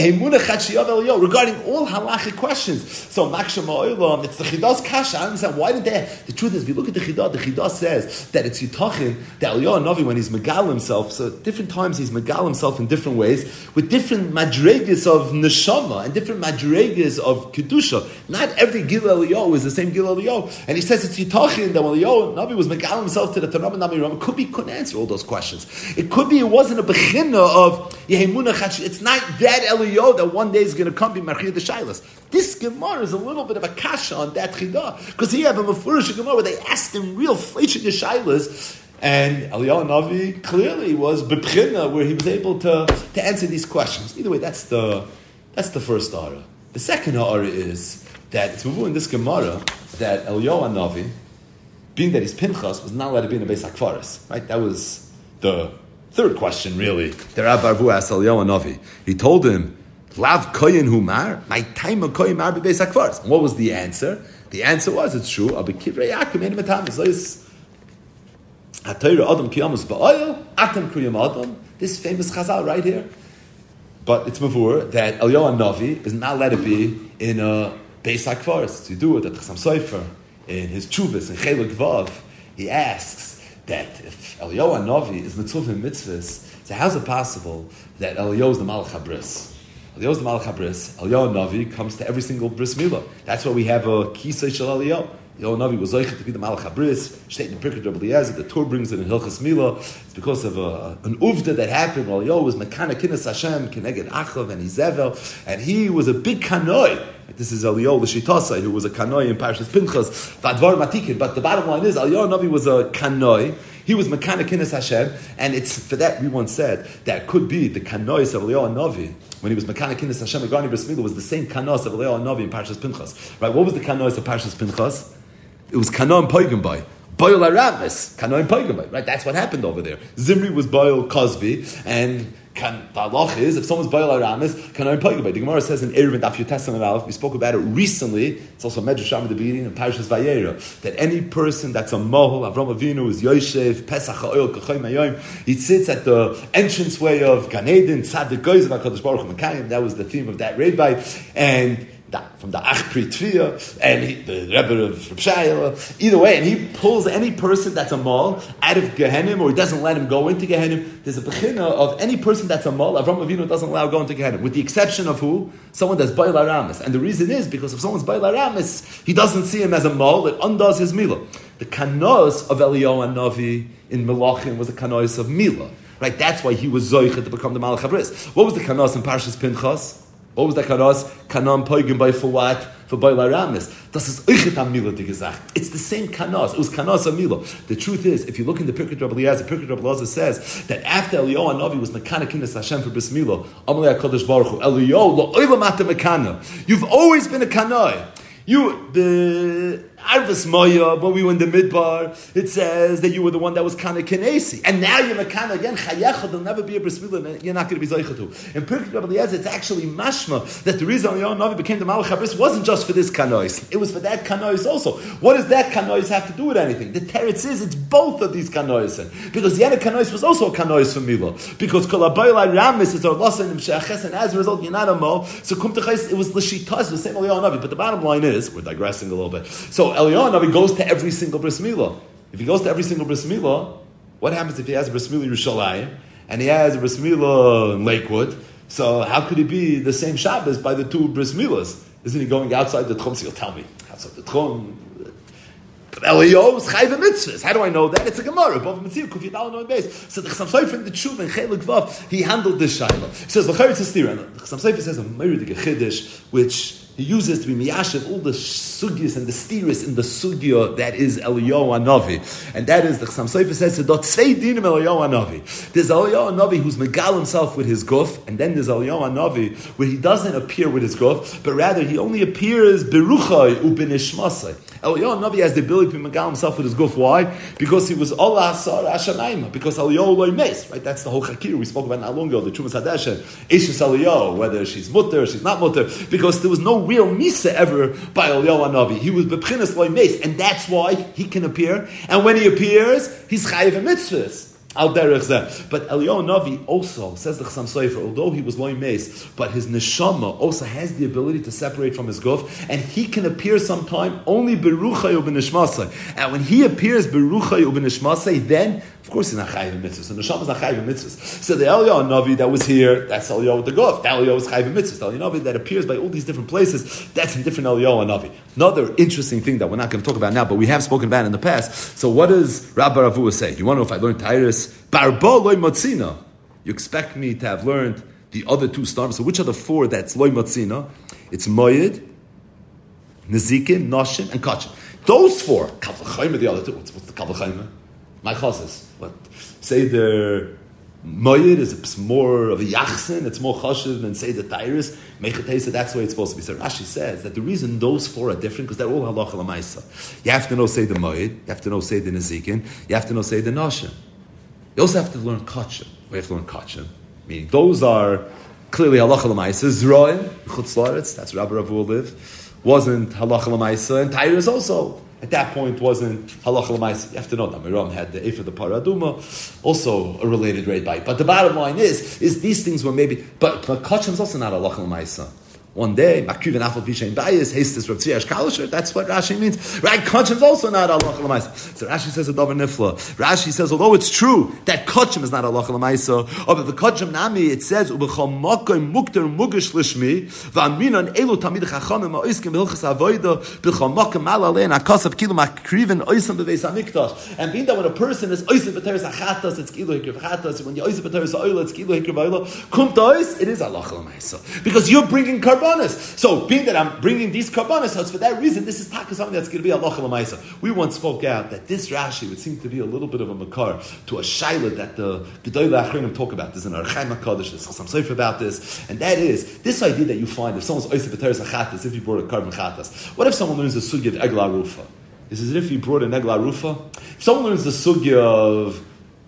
Regarding all halachic questions. So, Makshama it's the Chidah's kasha. I understand why didn't they? The truth is, if you look at the Chidah, the Chidah says that it's Yitachin, that Eliyahu Hanavi, when he's Megal himself, so different times he's Megal himself in different ways, with different madregas of neshama and different madregas of kedusha. Not every Gil Eliyahu is the same Gil Eliyahu. And he says it's Yitachin that when Eliyahu Hanavi was Megal himself to the Tanam and Namiram, it could be he couldn't answer all those questions. It could be it wasn't a bechina of Yehemuna Chachi. It's not that Eliyahu that one day is going to come be Marchiyah the Shailas. This Gemara is a little bit of a kasha on that chidah because he have a mafurish Gemara where they asked him real fleishing the Shailas, and Eliyahu Navi clearly was bechina where he was able to, to answer these questions. Either way, that's the that's the first ha'ara. The second ha'ara is that it's moving in this Gemara that Eliyahu Navi, being that he's Pinchas, was not allowed to be in the Beis HaKfaris. Right? That was the third question, really. The Rabbi Avuha asked Eliyahu Navi. He told him, Lav koyin humar, my time of koyin mar bebeis hakfaris. And what was the answer? The answer was, it's true. Abi kivrei Yaakov ein matamis lois hatayra adam kiyamus ba'oil atam kriyam adam. This famous Chazal right here. But it's mavur that Eliyahu Navi is not allowed to be in a beis hakfaris. To do it at Chassam Sofer in his Chuvas in Chelik Vav, he asks that if Eliyahu Navi is mitzvah in mitzvahs, so how's it possible that Eliyahu is the Malach HaBris? Eliyahu is the Malach HaBris. Eliyahu Navi comes to every single bris milah. That's why we have a kisei shel Eliyahu. Eliyahu Navi was zoichet to be the Malach HaBris. State in the Pirkei Rabbi Eliezer, the Torah brings it in Hilchas Milah. It's because of a, an uvda that happened while Eliyahu was mekana kinnas Hashem, keneged Achav and Izevel, and he was a big kanoi. This is Eliyahu l'Shitasai, who was a kanoi in Parshas Pinchas, Vadvar Matikin. But the bottom line is, Eliyahu Navi was a kanoi. He was mekana kinnas Hashem, and it's for that we once said that could be the kanois of Eliyahu Navi when he was mekana kinnas Hashem. Agani Bris Milah was the same kanos of Eliyahu Navi in Parshas Pinchas. Right? What was the kanos of Parshas Pinchas? It was Kano and Poigambai. Boil Aramis, Kano and Poigambai. Right? That's what happened over there. Zimri was Boil Cosby, and Kan, the halach is, if someone's Boil Aramis, Kano and Poigambai. The Gemara says in Erev and Daf Yotesan and Aleph, we spoke about it recently, it's also Medrash Sham at the beginning in Parshas Vayera, that any person that's a Mohol, Avram Avinu, is Yoshev, Pesach HaOyel, Kachoi Mayom, he sits at the entranceway of Gan Eden, Tzadik Goyz of HaKadosh Baruch Hu Mekayim, that was the theme of that rabbi, and That, from the Achpri Tviya, and he, the Rebbe of Reb Shaya, either way, and he pulls any person that's a Mal out of Gehenim, or he doesn't let him go into Gehenim. There's a bechina of any person that's a Mal, Avram Avinu doesn't allow go into Gehenim, with the exception of who? Someone that's Bail Aramis. And the reason is, because if someone's Bail Aramis, he doesn't see him as a Mal, it undoes his Milah. The Kanos of Eliyahu Navi in Melachim was the Kanos of Milah. Right? That's why he was Zoichet to become the Malach HaBris. What was the Kanos in Parshas Pinchas? What was that kanos? Kanon poigim by for what? For by laramis. Das ist eichet amila die gesagt. It's the same kanos. It was kanos amila. The truth is, if you look in the Pirkei Rabbi Eliezer, the Pirkei Rabbi Eliezer says that after Eliyahu Hanavi was mekana kinas Hashem for bris milah, Amalei HaKadosh Baruch Hu, Eliyahu lo oilam ata mekana. You've always been a kanoi. You, the Arvis Moya, when we were in the Midbar, it says that you were the one that was Kana Kinesi. And now you're Makana again, Chayecha, there'll never be a Bris Milah, and you're not going to be Zaychatu. In Pirkei Rabbi Eliezer, it's actually mashma that the reason Eliyahu Hanavi became the Malach HaBris wasn't just for this Kanois. It was for that Kanois also. What does that Kanois have to do with anything? The teretz is, it's both of these Kanois. Because the other Kanois was also a Kanois for Milah. Because Kolabayla Ramis is our loss in Sheaches, and as a result, you're not a Mo. So Kumtechais, it was L'Shitas, the same Eliyahu Hanavi. But the bottom line is, we're digressing a little bit. So Eliyahu Hanavi goes to every single bris milah. If he goes to every single bris milah, what happens if he has a bris milah in Yerushalayim and he has a bris milah in Lakewood? So how could he be the same Shabbos by the two bris milahs? Isn't he going outside the tchum? So you'll tell me outside the tchum. Eliyahu is chayv mitzvahs. How do I know that? It's a Gemara. Above Mitzvah, Kufi Dal no base. So the Chassam Sofer in the Tshuva and Chelik Vav, he handled this shayla. He says the Chavetz Estira. The Chassam Sofer says a Meirik Chiddush, which he uses to be miyashiv all the sugyas and the steers in the sugya that is Eliyahu Hanavi, and that is the Chassam Sofer says dot tzvei dinim Eliyahu Hanavi. There's Eliyahu Hanavi who's megal himself with his guf, and then there's Eliyahu Hanavi where he doesn't appear with his guf, but rather he only appears beruchai ubenishmasai. Eliyahu Hanavi has the ability to megal himself with his guf. Why? Because he was Allah Asar Ashanaima. Because Eliyahu loy meis. Right? That's the whole chakir we spoke about not long ago. The Chumas Hadeshen, Eishes Eliyahu, whether she's mutter, she's not mutter, because there was no real misa ever by Eliyahu Hanavi. He was bepchinas loy meis, and that's why he can appear. And when he appears, he's chayiv mitzvahs. Al derech zeh. But Eliyahu Hanavi also says the Chassam Sofer, although he was loy meis, but his neshama also has the ability to separate from his guf, and he can appear sometime only beruchay u'benishmasai. And when he appears beruchay u'benishmasai, then of course he's not chayiv mitzvahs. So neshama is not chayiv mitzvahs. So the Eliyahu Hanavi that was here, that's Eliyahu with the guf. The Eliyahu is chayiv mitzvahs. The Eliyahu Hanavi that appears by all these different places, that's a different Eliyahu Hanavi. Another interesting thing that we're not going to talk about now, but we have spoken about in the past. So what does Rabbi Ravua say? You want to know if I learned Tyrus? Barbo loy matzina. You expect me to have learned the other two stars. So which are the four that's loy matzina? It's Moyed, Nezikin, Noshim, and Kachim. Those four. Kavachayim are the other two. What's, what's the Kavachayim? My chassis. What? Say the Moyed is more of a yachsin, it's more chashiv than say the Tyrus. Mechatesa, that's the way it's supposed to be. So Rashi says that the reason those four are different because they're all halacha l'maisa. You have to know say the Moyed, you have to know say the Nezikin, you have to know say the Noshim. You also have to learn kachim. We have to learn kachim. Meaning those are clearly halacha l'maisa. Zroim, chutz la'aretz, that's where Rabbi Ravua lived, wasn't halacha l'maisa, and Tyrus also at that point wasn't halacha l'maisa. You have to know that Miram had the Ephah the Paraduma, also a related raid bite. But the bottom line is, is these things were maybe, but, but kachim is also not halacha l'maisa. One day, Makriv and Afal Vishain Bayis, Hastis Rav Tzvi Ashkalisher, that's what Rashi means. Right? Kachim is also not Allah L'maisa. So Rashi says a Dover Nifla. Rashi says, although it's true that Kachim is not Allah L'maisa, or but the Kachim Nami, it says, Ubechom Mokoim Mukter Mugish Lishmi, V'aminon Elu Tamid Chachamim Ha'oiskim B'hilchas Avoida, B'chom Mokoim Malalein HaKasav Kilu Makriv and Oisam B'veis HaMikdash. And being that when a person is Oisam B'teres HaChatas, it's Kilu Hikriv HaChatas, when you're Oisam B'teres HaOila, it's Kilu Hikriv HaOila, Kum Tois, it is Allah L'maisa. Because you're bringing Karban. So, being that I'm bringing these karbanos, so it's for that reason, this is taka something that's going to be halacha l'maisa. We once spoke out that this Rashi would seem to be a little bit of a makar to a shaila that the Gedolei Achronim talk about. There's an Archaim HaKadosh, there's some sefer about this, and that is this idea that you find if someone's oiseh b'teres hachatas, if he brought a carbon chatas. What if someone learns the sugya of egla rufa? It's as if he brought an egla rufa. If someone learns the sugya of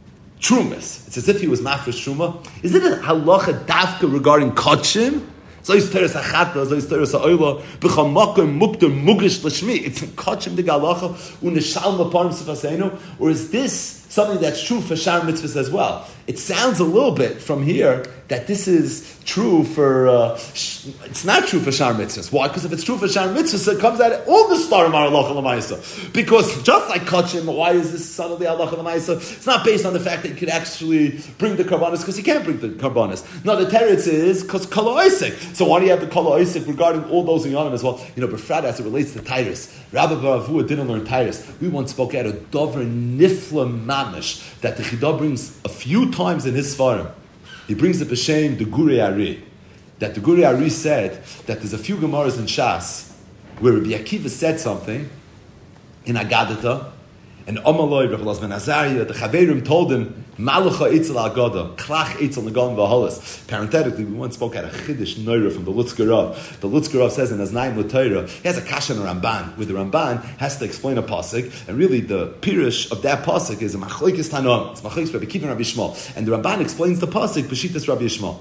trumas, it's as if he was mafresh truma. Is it a halacha dafka regarding kachim? So is teres hachata, so is teres ha'oila, b'cham makom mukter mugish l'shmi. It's in kachim de galacha, u'neshal maparim sefasenu, or is this something that's true for shar mitzvahs as well? It sounds a little bit from here that this is true for, uh, sh- it's not true for shar mitzvahs. Why? Because if it's true for shar mitzvahs, it comes out all the starim are halacha l'maisa. Because just like kachim, why is this suddenly halacha l'maisa? It's not based on the fact that you could actually bring the karbanis, because you can't bring the karbanis. No, the teretz is because kala oisik. So why do you have the kala oisik regarding all those in Yonim as well? You know, befrat as it relates to Tyrus. Rabbi Baravua didn't learn Tyrus. We once spoke out a dover nifla mamish that the Chidah brings a few times in his Sfarim. He brings the B'Shem, the Gurei Ari. that the Guri Ari said that there's a few Gemaras in Shas where Rabbi Akiva said something in Agadata, and Amaloi, Rabbi Elazar ben Azariah, the Chaverim told him, Malacha Eitzel Agada, Klach Eitzel Nagan V'Halas. Parenthetically, we once spoke at a Chiddush Neura from the Lutzker Rav. The Lutzker Rav says in Aznaim L'Torah, he has a kasha and a Ramban, where the Ramban has to explain a pasuk, and really the pirush of that pasuk is a Machlokes Tanon. It's Machlokes Rabbi Akiva and Rabbi Yishmael. And the Ramban explains the pasuk, B'shitas Rabbi Yishmael.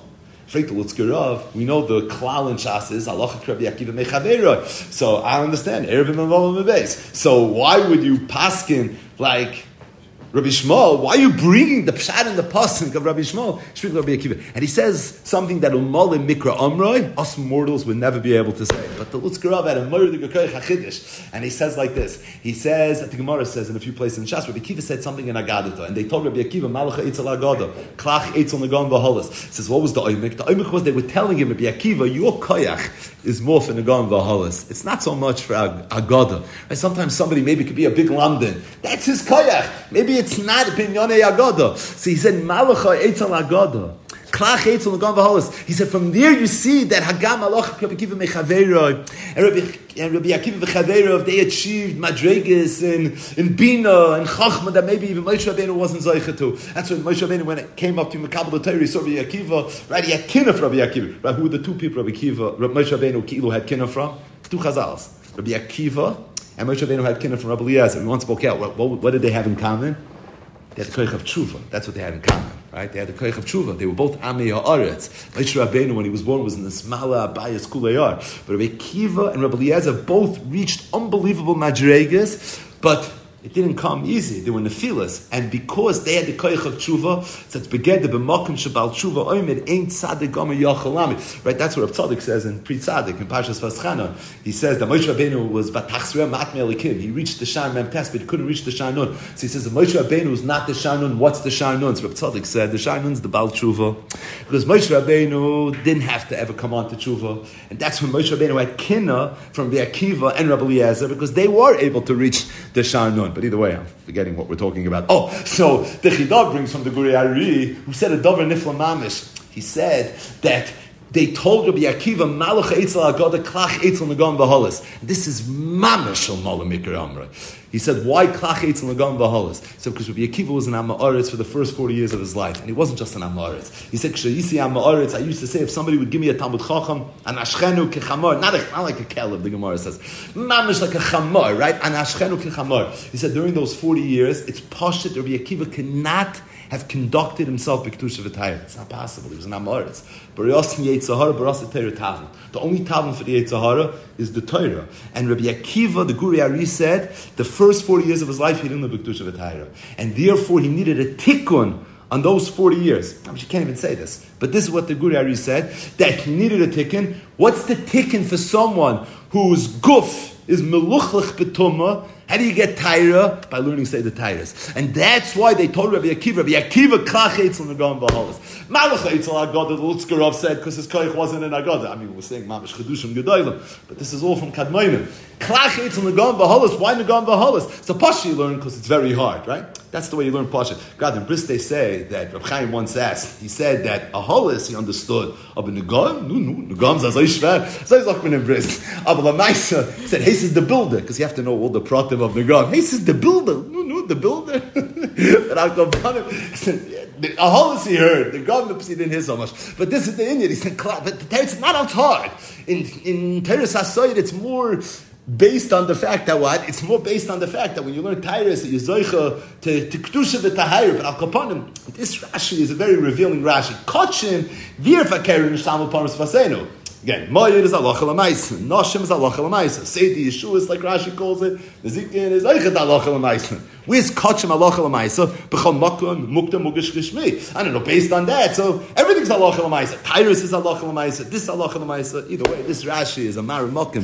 We know the klal in Shas is halacha Rabbi Akiva mechaveroi. So I understand erevim involved in the base. So why would you paskin like Rabbi Yishmael? Why are you bringing the pshat and the pasuk of Rabbi Yishmael? Speaking of Rabbi Akiva, and he says something that umalim mikra amroi, us mortals would never be able to say. But the Lutzker Rav had a murder gekoich hachidish, and he says like this. He says that the Gemara says in a few places in Shas, Rabbi Akiva said something in Agadata, and they told Rabbi Akiva malacha eitzel agada, klach eitzel nagan v'halas. He says what was the oimik? The oimik was they were telling him, Rabbi Akiva, your koyach is more for nagan v'halas. It's not so much for ag- agada. Right? Sometimes somebody maybe could be a big London. That's his koyach. Maybe it's not Pinyone Agada. So he said, Malacha Eitzel Agada. Klach Eitzel Nagan V'Halas. He said, from there you see that Hagam Malacha Rabbi Akiva Mechaveroi and Rabbi Akiva Mechaveroi, they achieved Madregas and, and Bina and Chachma that maybe even Moshe Rabbeinu wasn't Zaycha to. That's when Moshe Rabbeinu, when it came up to Mekabel the Torah, he saw Rabbi Akiva, right? He had Kinna from Rabbi Akiva. Right? Who were the two people Rabbi Akiva, Rabbi Moshe Rabbeinu, Ki'ilu had Kinna from? Two Chazals. Rabbi Akiva and Moshe Rabbeinu had Kinna from Rabbi Eliezer. We once spoke out. What, what, what did they have in common? They had the koich of tshuva. That's what they had in common, right? They had the koich of tshuva. They were both Amei Haaretz. Moshe Rabbeinu, when he was born, was in the Smala Abayas Kulayar. But Rabbi Akiva and Rabbi Eliezer both reached unbelievable madregas, but it didn't come easy. They were nefilas, and because they had the koich of tshuva, so it's beged the b'makom shabal tshuva oimed ain't tzaddik gomer yachalami. Right? That's what Rav Tzaddik says in Pri Tzaddik in Parshas Vaschana. He says that Moshe Rabbeinu was batachsrei matmei elikim. He reached the Shan Mem Tes, but he couldn't reach the Shan Nun. So he says that Moshe Rabbeinu is not the Shan Nun. What's the Shan Nun? So Rav Tzaddik said the Shan Nun's the Baal Tshuva, because Moshe Rabbeinu didn't have to ever come on to tshuva, and that's when Moshe Rabbeinu had kinna from Rabbi Akiva and Rabbi Eliezer, because they were able to reach the Shan Nun. But either way, I'm forgetting what we're talking about. Oh, so the Chidah brings from the Guri Ari, who said a davar nifla mamish. He said that they told Rabbi Akiva, Malach Eitzel Agada, Klach Eitzel Nagan V'Halas. This is mamish al Mala Mikra Amra. He said, why Klach Eitzel Nagan V'Halas? He said, because Rabbi Akiva was an Amma Aretz for the first forty years of his life. And he wasn't just an Amma Aretz. He said, K'shayisi Amma Aretz, I used to say, if somebody would give me a Talmud Chacham, an Ashchenu Kechamor, not, not like a Caleb, the Gemara says, mamish like a Chamor, right? An Ashchenu Kechamor. He said, during those forty years, it's Pashut, Rabbi Akiva cannot have conducted himself b'kedusha v'tayr. It's not possible. He was an Amoritz. But Yosin Yetzahara, Barasa Torah Tavon. The only Tavon for the Yetzahara is the Torah. And Rabbi Akiva, the Guri Ari, said the first forty years of his life he didn't live b'kedusha v'tayr, and therefore he needed a tikkun on those forty years. I mean, you can't even say this, but this is what the Guri Ari said, that he needed a tikkun. What's the tikkun for someone whose guf is meluchlich betumah? How do you get Taira? By learning say the Tairas. And that's why they told Rabbi Akiva, Rabbi Akiva klach eitzel nagan v'halas. Malach eitzel agada, the Lutzker Rav said, because his koich wasn't in agada. I mean, we're saying mamish chedushim gedolim, but this is all from Kadmonim. Klach eitzel nagan v'halas. Why nagan v'halas? So Pasha you learn because it's very hard, right? That's the way you learn Pasha. God, in Bris they say that Reb Chaim once asked, he said that a halas he understood, aber nagan, no, no, nagan zazay shver, zay zachman in Bris. Aber la Maisa, he said, hey, this is the builder, because you have to know all the pratim of Nagan. He says, the builder. No, no, the builder. And I'll go upon him. He said, a halas he heard. The government he didn't hear so much. But this is the Indian. He said, but the Teretz is not out hard. In in Teretz HaSoyed, it's more based on the fact that what? It's more based on the fact that when you learn Teretz, you're zoicha to Kedusha v'tahayir. But I'll go upon him. This Rashi is a very revealing Rashi. Kotchin, vir fakerin shtamu paras vasenu. Again, Moyed is Allah Lamaisa, Noshim is Allah Lamaisa, Seidi Yeshua is like Rashi calls it, Nezikin is Eichet Allah Lamaisa. Where's Kachim Allah Lamaisa? B'chol Makon, Mukta Mugish Gishmi. I don't know, based on that, so everything's Allah Lamaisa. Tyrus is Allah Lamaisa, this is Allah Lamaisa. Either way, this Rashi is a Marimakim.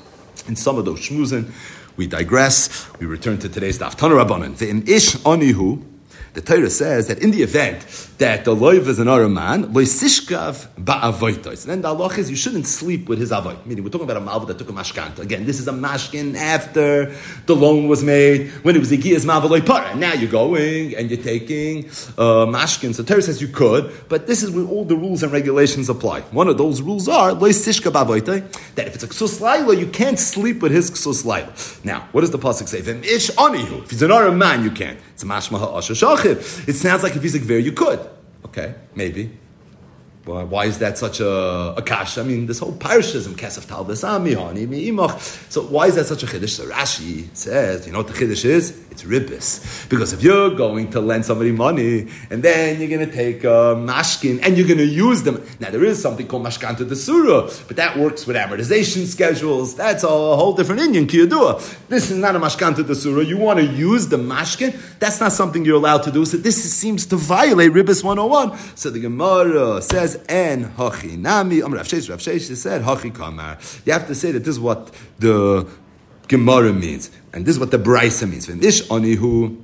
In some of those shmuzin, we digress. We return to today's Daf. Tana Rabbanan. Ve'im ish anihu, The Torah says that in the event that the loiv is an other man, loisishkav ba'avoitos. And then the halach is you shouldn't sleep with his avoit. Meaning we're talking about a malva that took a mashkanta. Again, this is a mashkin after the loan was made, when it was a giyas mavaloi para. And now you're going and you're taking uh, mashkin. So Torah says you could, but this is where all the rules and regulations apply. One of those rules are loisishkav ba'avoitos, that if it's a ksus laila, you can't sleep with his ksus laila. Now, what does the pasuk say? Ish anihu. If he's an other man, you can't. It's a mashma ha'asher shachir. It sounds like if he's a gver, you could. Okay, maybe. Well, why is that such a, a kash? I mean, this whole parashasm, kesef tal v'sami, hani mi'imach. So why is that such a chiddush? So Rashi says, you know what the chiddush is? It's ribbis. Because if you're going to lend somebody money, and then you're going to take a mashkin, and you're going to use them. Now, there is something called mashkanta desura, but that works with amortization schedules. That's a whole different Indian kiyadua. This is not a mashkanta desura. You want to use the mashkin? That's not something you're allowed to do. So this seems to violate ribbis one oh one. So the Gemara says, en hachi nami. Amar Rav Sheish, Rav Sheish said, hachi kamar. You have to say that this is what the Gemara means, and this is what the Braisa means. V'nish anihu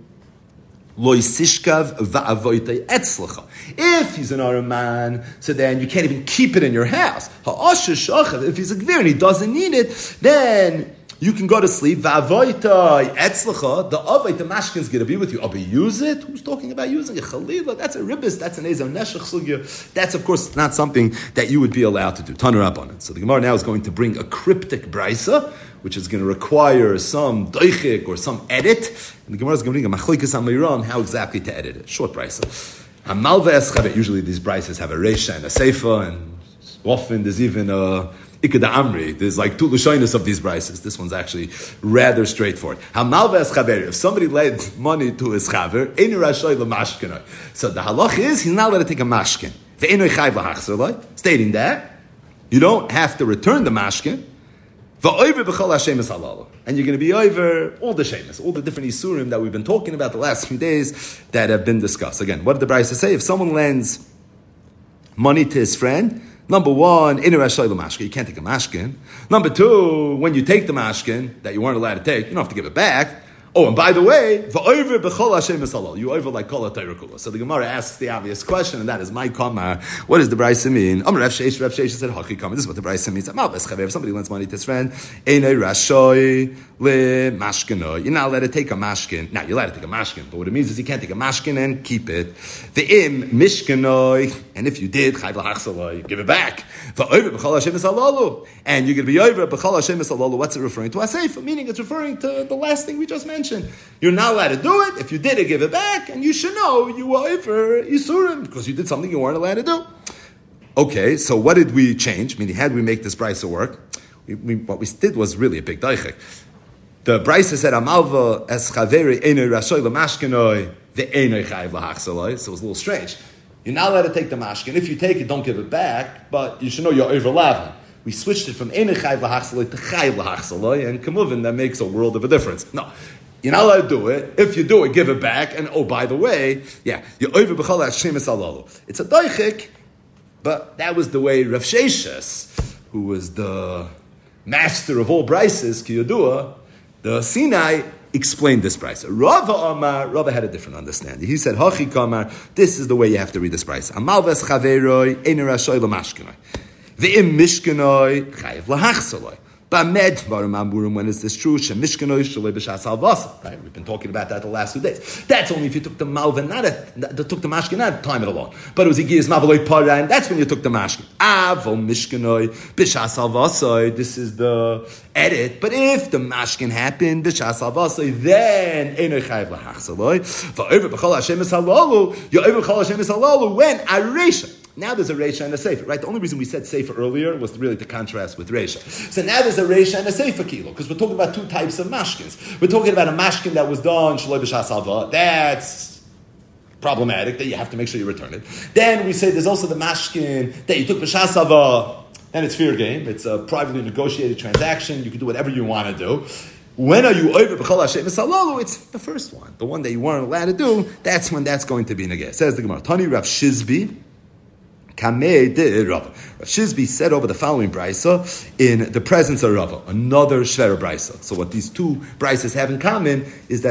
loisishkav va'avoitay etzlacha. If he's an Aram man, so then you can't even keep it in your house. Ha'asher shachav. If he's a gvir and he doesn't need it, then you can go to sleep. Va'avoitay etzlacha. The avait, the mashkin is going to be with you. But use it. Who's talking about using it? Chalila. That's a ribbis. That's an ezav neshach sugya. That's of course not something that you would be allowed to do. Tanur up on it. So the Gemara now is going to bring a cryptic brisa, which is going to require some doichik or some edit. And the Gemara is going to bring a machlokes amiram how exactly to edit it. Short brisa. Hamalva eschabet. Usually these brises have a reisha and a seifa, and often there's even a ikeda amri. There's like two lushonis of these brises. This one's actually rather straightforward. Hamalva eschabet. If somebody lends money to his chaver, ein rashoy lemashkinoi. So the halach is he's not allowed to take a mashkin. Ve'enoi chayv lahachzerloi. Stating that you don't have to return the mashkin. And you're going to be over all the shemus, all the different isurim that we've been talking about the last few days that have been discussed. Again, what did the Brisa say? If someone lends money to his friend, number one, you can't take a mashkin. Number two, when you take the mashkin that you weren't allowed to take, you don't have to give it back. Oh, and by the way, you over like kol Torah kula. So the Gemara asks the obvious question, and that is my kamar. What does the Brisa mean? Amar Rav Sheish, Rav Sheish said haki kamar. This is what the Brisa means. If somebody lends money to his friend, einay rashoy le mashkino. You're not allowed to take a mashkin. Now you're allowed to take a mashkin, but what it means is you can't take a mashkin and keep it. The im mishkinoi, and if you did, chayv lahachsaloi, give it back. And you're going to be over b'chol Hashem esalalu. What's it referring to? Aseifa, meaning it's referring to the last thing we just mentioned. You're not allowed to do it. If you did it, give it back, and you should know you were over Yisurim because you did something you weren't allowed to do. Okay, so what did we change? Meaning, how did we make this brisa work? We, we, what we did was really a big daichik. The brisa said, "Amalva es chaveri enoi rashoy lemashkinoi ve'enoi chayv lahachsaloi." So it was a little strange. You're not allowed to take the mashkin. If you take it, don't give it back, but you should know you're over lavin. We switched it from enoi chayv lahachsaloi to chayv lahachsaloi, and kamuvin, that makes a world of a difference. No. You're not allowed to do it. If you do it, give it back. And oh, by the way, yeah, you're over b'chol Hashem esalalu. It's a doichik, but that was the way Rav Sheshas, who was the master of all brises, Kiyodua, the Sinai, explained this brisa. Rava Amar, Rava had a different understanding. He said, Hachi Kamar, this is the way you have to read this brisa. Amal ves chaveroi, ein rashoy lemashkinoi. Ve'im mishkinoi, chayiv lahachsaloi. When is this true? Right? We've been talking about that the last two days. That's only if you took the malva, not at, the, took the mashkin, not time it alone. But it was a giyas mavaloi para, and that's when you took the mashkin. Avo mishkanoi b'shas alvasoi. This is the edit. But if the mashkin happened b'shas alvasoi, then enoi chayv lahachsaloi. Va'over b'chol Hashem esalalu. You'over b'chol Hashem esalalu when aresha. Now there's a Reisha and a Sefer, right? The only reason we said Sefer earlier was really to contrast with Reisha. So now there's a Reisha and a Sefer kilo, because we're talking about two types of mashkins. We're talking about a mashkin that was done, Shaloi B'Shas Alva. That's problematic, that you have to make sure you return it. Then we say there's also the mashkin that you took B'Shas Alva, and it's fair game. It's a privately negotiated transaction. You can do whatever you want to do. When are you over b'chol Hashem esalalu? It's the first one. The one that you weren't allowed to do, that's when that's going to be negeh. Says the Gemara. Tani Rav Shizbi, Kamei de Rava. Rav Shizbi said over the following brisa in the presence of Rava, another shver brisa. So what these two brises have in common is that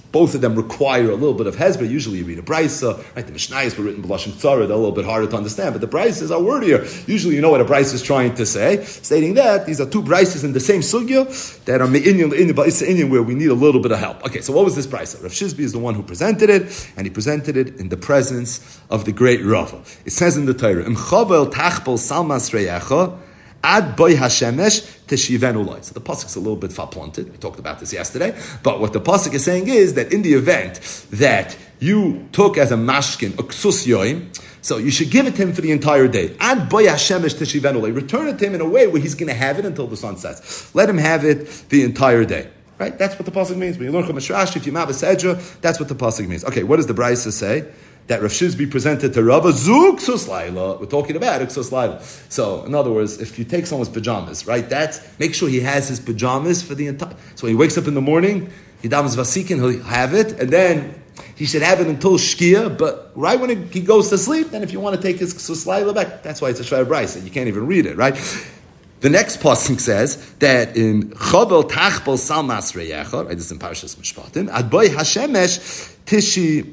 both of them require a little bit of hezbollah. Usually you read a brisa, right? The Mishnayos were written b'lashon tzara, they're a little bit harder to understand, but the brises are wordier. Usually you know what a brisa is trying to say, stating that these are two brises in the same sugya that are me'inyan le'inyan ba'isa where we need a little bit of help. Okay, so what was this brisa? Rav Shizbi is the one who presented it, and he presented it in the presence of the great Rava. It says in the Torah, Im chavel tachbol salmas reyecha ad boy hashemesh teshivenu loy. So the pasuk is a little bit far-planted. We talked about this yesterday. But what the pasuk is saying is that in the event that you took as a mashkin a ksus yoim, so you should give it to him for the entire day. Ad boy hashemesh teshivenu loy. Return it to him in a way where he's going to have it until the sun sets. Let him have it the entire day. Right? That's what the pasuk means. When you learn Chumash Rashi, if you have a sedra, that's what the pasuk means. Okay, what does the brisa say? That Rav Shizbi presented to Rava, Zug Ksus Laila. We're talking about Ksus Laila. So, in other words, if you take someone's pajamas, right, that's, make sure he has his pajamas for the entire, so when he wakes up in the morning, he davens vasikin, he'll have it, and then he should have it until Shkia, but right when he goes to sleep, then if you want to take his Ksus Laila back, that's why it's a Shvar Brisa, you can't even read it, right? The next pasuk says that in Chavel Tachbol Salmas Reyecha, right, this is in Parashas Mishpatim, Adboy Hashemesh Tishi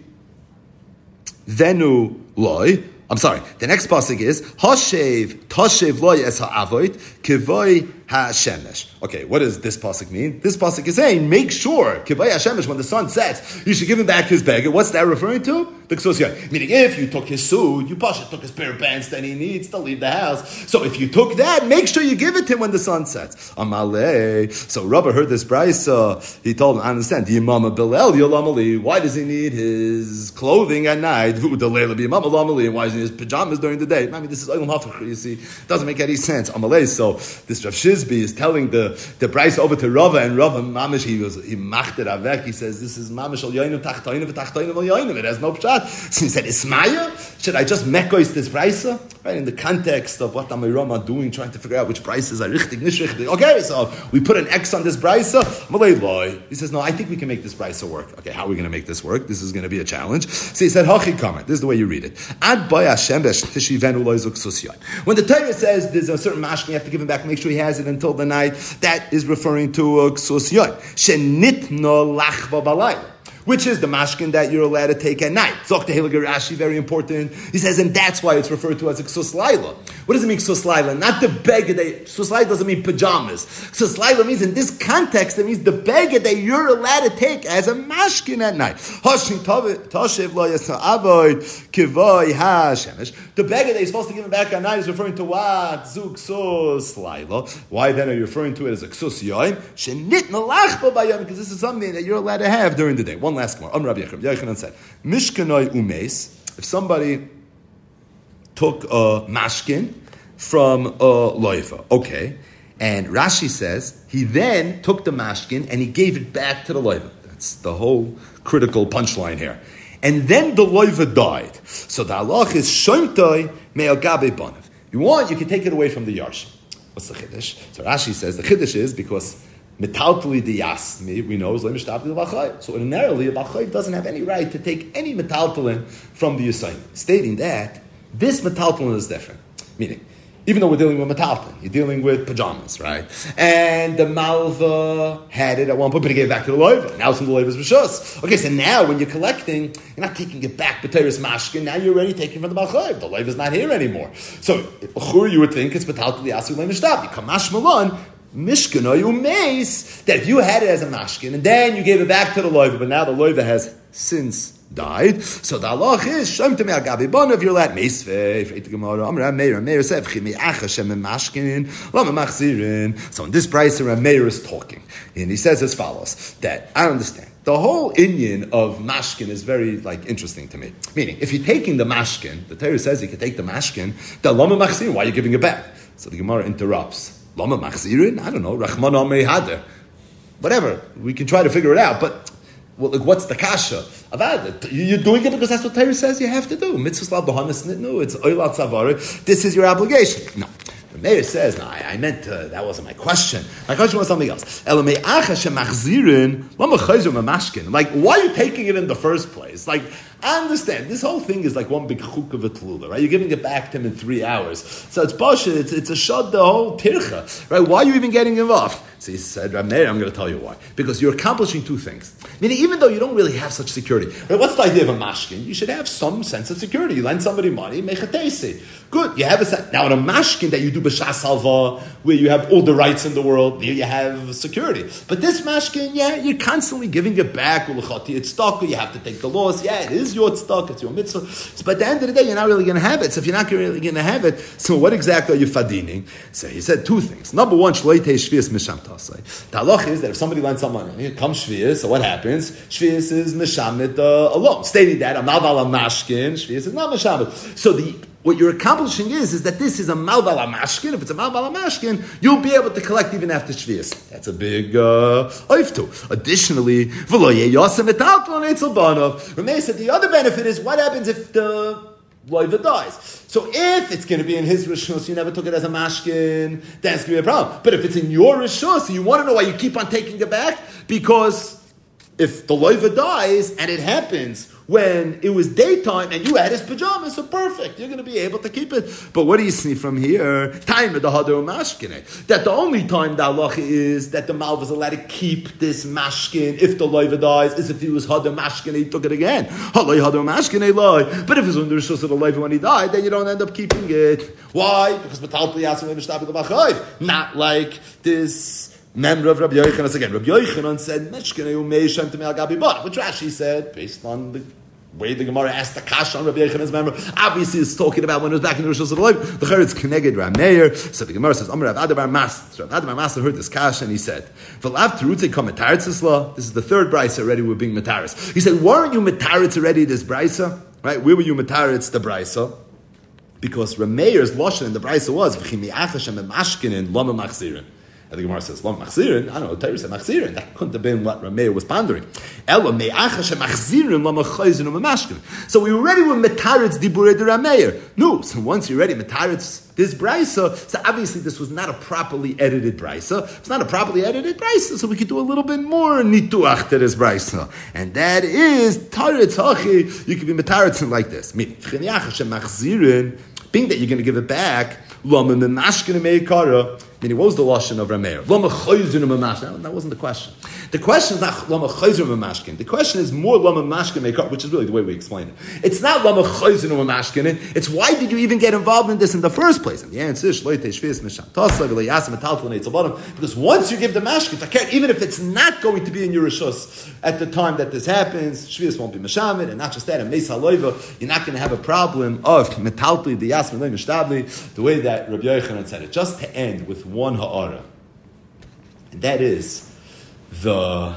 Venu loy. I'm sorry. The next pasuk is Hashev Tashev loy es ha'avoid kivoi ha'shemesh. Okay, what does this pasuk mean? This pasuk is saying, make sure kivoi ha'shemesh, when the sun sets, you should give him back his beggar. What's that referring to? The ksus. Meaning, if you took his suit, you pasha took his pair of pants that he needs to leave the house. So if you took that, make sure you give it to him when the sun sets. Amalei. So Rabbi heard this brisa. He told him, I understand. Why does he need his clothing at night? Why does he need his pajamas during the day? I mean, this is Olam Hafach, you see. It doesn't make any sense. Amalei. So this Rav Shizbi is telling the, the brisa over to Rava, and Rava mamish, he was, he macht it avek. He says, this is mamish al yoinim tachtoinim v'tachtoinim al yoinim. It has no pshat. So he said, Ismaya, should I just mekois this brisa? Right, in the context of what Amiram are doing, trying to figure out which brises are richtig, nish richtig. Okay, so we put an X on this brisa. He says, no, I think we can make this brisa work. Okay, how are we going to make this work? This is going to be a challenge. So he said, Hachi comment. This is the way you read it. Ad boy Hashem tishivenu lo zuk susyan. When the Torah says there's a certain mashkin, you have to give him back, make sure he has it until the night, that is referring to a ksusyan. Shenitno lachva balayla, which is the mashkin that you're allowed to take at night. Zok Tehillah Rashi, very important. He says, and that's why it's referred to as a ksus laila. What does it mean, ksus laila? Not the beggar that, ksus laila doesn't mean pajamas. Ksus laila means, in this context, it means the beggar that you're allowed to take as a mashkin at night. Hashin tashev lo yasa avoid kivoi ha-shemesh. The beggar that you're supposed to give him back at night is referring to what? Zuk ksus laila. Why then are you referring to it as a ksus yoim? Shenit nalachba bayom, because this is something that you're allowed to have during the day. One last more. Am Rabbi Yochanan said, Mishkanoi umes, if somebody took a mashkin from a loiva, okay, and Rashi says, he then took the mashkin and he gave it back to the loiva. That's the whole critical punchline here. And then the loiva died. So the halach is shomtoi me'agabe banav. You want, you can take it away from the yarshim. What's the chiddush? So Rashi says, the chiddush is because metaltali diyasmi, we know is leimishtabli l'bachayv. So ordinarily, a bachayv doesn't have any right to take any metaltalin from the yisayim. Stating that this metaltalin is different. Meaning, even though we're dealing with metaltalin, you're dealing with pajamas, right? And the malva had it at one point, but he gave it back to the loiva. Now it's in the loiva's rishus. Okay, so now when you're collecting, you're not taking it back b'teiris mashkin. Now you're already taking from the bachayv. The loiva's not here anymore. So you would think it's metaltali diyasmi leimishtabli. Kamash malon. Mishkanoi umeis, that if you had it as a mashkin and then you gave it back to the loiva, but now the loiva has since died, so the halach is shom to me agabi bonav, you're allowed meisvei. Freit Gemara, Amar Meir, Meir said chimi acha shem mashkin lama machzirin. So in this brisa, Meir is talking, and he says as follows: that I understand. The whole inyan of mashkin is very like interesting to me. Meaning, if you're taking the mashkin, the Torah says you can take the mashkin. The lama machzirin, why are you giving it back? So the Gemara interrupts. Lama machzirin? I don't know. Rachman amei hader. Whatever. We can try to figure it out. But well, like, what's the kasha? Avad, you're doing it because that's what Torah says you have to do. Mitzvah labahanas nitnu. It's oilat zavar. This is your obligation. No. The mayor says, no, I, I meant uh, that wasn't my question. My question was something else. Like, why are you taking it in the first place? Like, I understand. This whole thing is like one big chuk of a tlula, right? You're giving it back to him in three hours. So it's basha, it's, it's a shad, the whole tircha, right? Why are you even getting involved? So he said, Rav Meir, I'm going to tell you why. Because you're accomplishing two things. Meaning, even though you don't really have such security, right? What's the idea of a mashkin? You should have some sense of security. You lend somebody money, make a teisi. Good, you have a sense. Now, in a mashkin that you do b'shas halva, where you have all the rights in the world, there you have security. But this mashkin, yeah, you're constantly giving it back. It's stuck, you have to take the loss. Yeah, it is your stock, it's your mitzvah. So, but at the end of the day, you're not really going to have it. So if you're not really going to have it, so what exactly are you fadining? So he said two things. Number one, shloitei shvius misham tasei. The halach is that if somebody lends some money, here comes shvius, so what happens? Shvius is mishamit uh, alone. Stating that, I'm not al mashkin, shvius is not mishamit. So the what you're accomplishing is, is that this is a malval mashkin. If it's a malval mashkin, you'll be able to collect even after shvius. That's a big uh, oiftu. Additionally, Ramey said the other benefit is what happens if the loiva dies. So if it's going to be in his rishus, you never took it as a mashkin, then it's going to be a problem. But if it's in your rishus, you want to know why you keep on taking it back? Because if the loiva dies and it happens when it was daytime and you had his pajamas, so perfect, you're going to be able to keep it. But what do you see from here? Time of the hadar mashkin. That the only time the halacha is that the malva is allowed to keep this mashkin if the loiva dies is if he was hadar mashkin, he took it again. Halay hadar mashkin, lie. But if it's under the shus of the loiva when he died, then you don't end up keeping it. Why? Because not like this member of Rabbi Yochanan. Again, Rabbi Yochanan said, which Rashi said, based on the way the Gemara asked the kasha on Rabbi Yochanan's member, obviously is talking about when it was back in the Rishos of the Leib. The Charetz Keneged Rav Meir. So the Gemara says, Amar Rav Adabar Master. Rav Adabar Master heard this kasha and he said, V'lav terutze kam metaritz law. This is the third brisa already we're being metaritz. He said, weren't you metaritz already this brisa? Right? Where were you metaritz the brisa? Because Rav Meir's lashon in the brisa was, V'chimi achashem emashkinin lama machzirin. And the Gemara says, "Lam machzirin." I don't know. Torah said machzirin. That couldn't have been what Ramey was pondering. Ela me'achashem machzirin lam machzirun umamashkin. So we already were metaritz diburei de Ramey. No. So once you're ready metaritz this brisa, so obviously this was not a properly edited brisa. It's not a properly edited brisa, so we could do a little bit more nituach to this brisa, and that is taritz hachi. You could be metaritzing like this. Meaning, machzirin, being that you're going to give it back. Lam memashkin meikara. Meaning, what was the lashon of Rameir? Lama chayzun mamashkin. That wasn't the question. The question is not lama chayzun mamashkin. The question is more lama mashkin meikar, which is really the way we explain it. It's not lama chayzun mamashkin. It's why did you even get involved in this in the first place? And the answer is shloitei shvius misham tasa v'leyasim etaltalnei tzalbanim. Because once you give the mashkin, even if it's not going to be in your rishus at the time that this happens, shvius won't be mishamid, and not just that, and meis haloiva, you're not going to have a problem of metaltli the yasmin le mishtabli, the way that Rabbi Yochanan said it. Just to end with one ha'ara, and that is the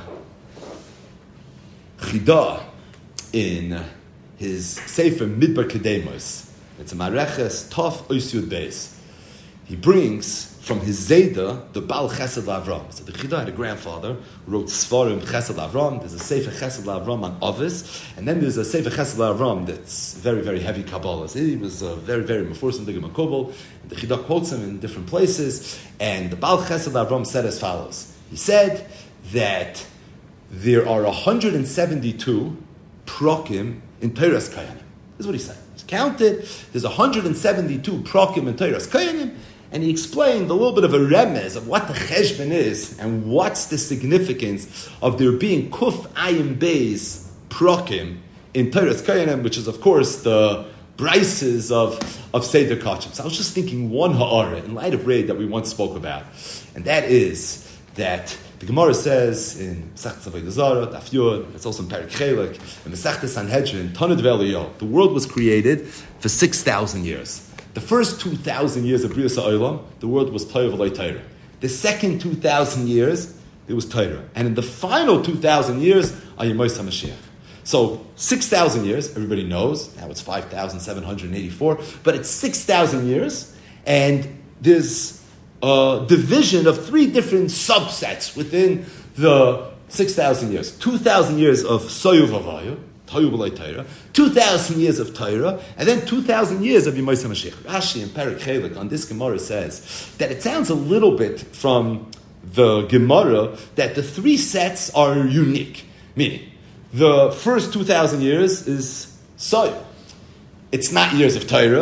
Chidah in his Sefer Midbar Kedemos. It's a Mareches Tov Ois Yud Beis. He brings from his Zayda the Baal Chesed LaAvram. So the Chidah had a grandfather who wrote Sfarim Chesed LaAvram. There's a Sefer Chesed LaAvram on Ovis, and then there's a Sefer Chesed LaAvram that's very, very heavy Kabbalah. So he was a very, very Meforsim Digim Makobel. The Chidah quotes him in different places, and the Baal Chesed LaAvram said as follows. He said that there are one hundred seventy-two prokim in Teiras Kayanim. This is what he said. He's counted. There's one hundred seventy-two prokim in Teiras Kayanim, and he explained a little bit of a remez of what the cheshbon is and what's the significance of there being kuf ayin beis prokim in Teiras Kayanim, which is of course the brises of, of Seder Kachim. So I was just thinking one ha'ara in light of Raid that we once spoke about, and that is that the Gemara says in Masechtas Avodah Zarah, Daf Yud, it's also in Perek Chelek, in Masechtas Sanhedrin, Tanad Ve'Eliyahu, the world was created for six thousand years. The first two thousand years of Brias HaOlam, the world was Torah v'lo Torah. The second two thousand years, it was Torah. And in the final two thousand years, Ayimois HaMashiach. So, six thousand years, everybody knows, now it's five thousand seven hundred eighty-four, but it's six thousand years, and there's a division of three different subsets within the six thousand years. two thousand years of Soyu Vavayu, Toyu B'lai Torah, two thousand years of Torah, and then two thousand years of Yemais HaMashiach. Rashi in Perek Chelek on this Gemara says that it sounds a little bit from the Gemara that the three sets are unique, meaning the first two thousand years is Soyu. It's not years of Torah,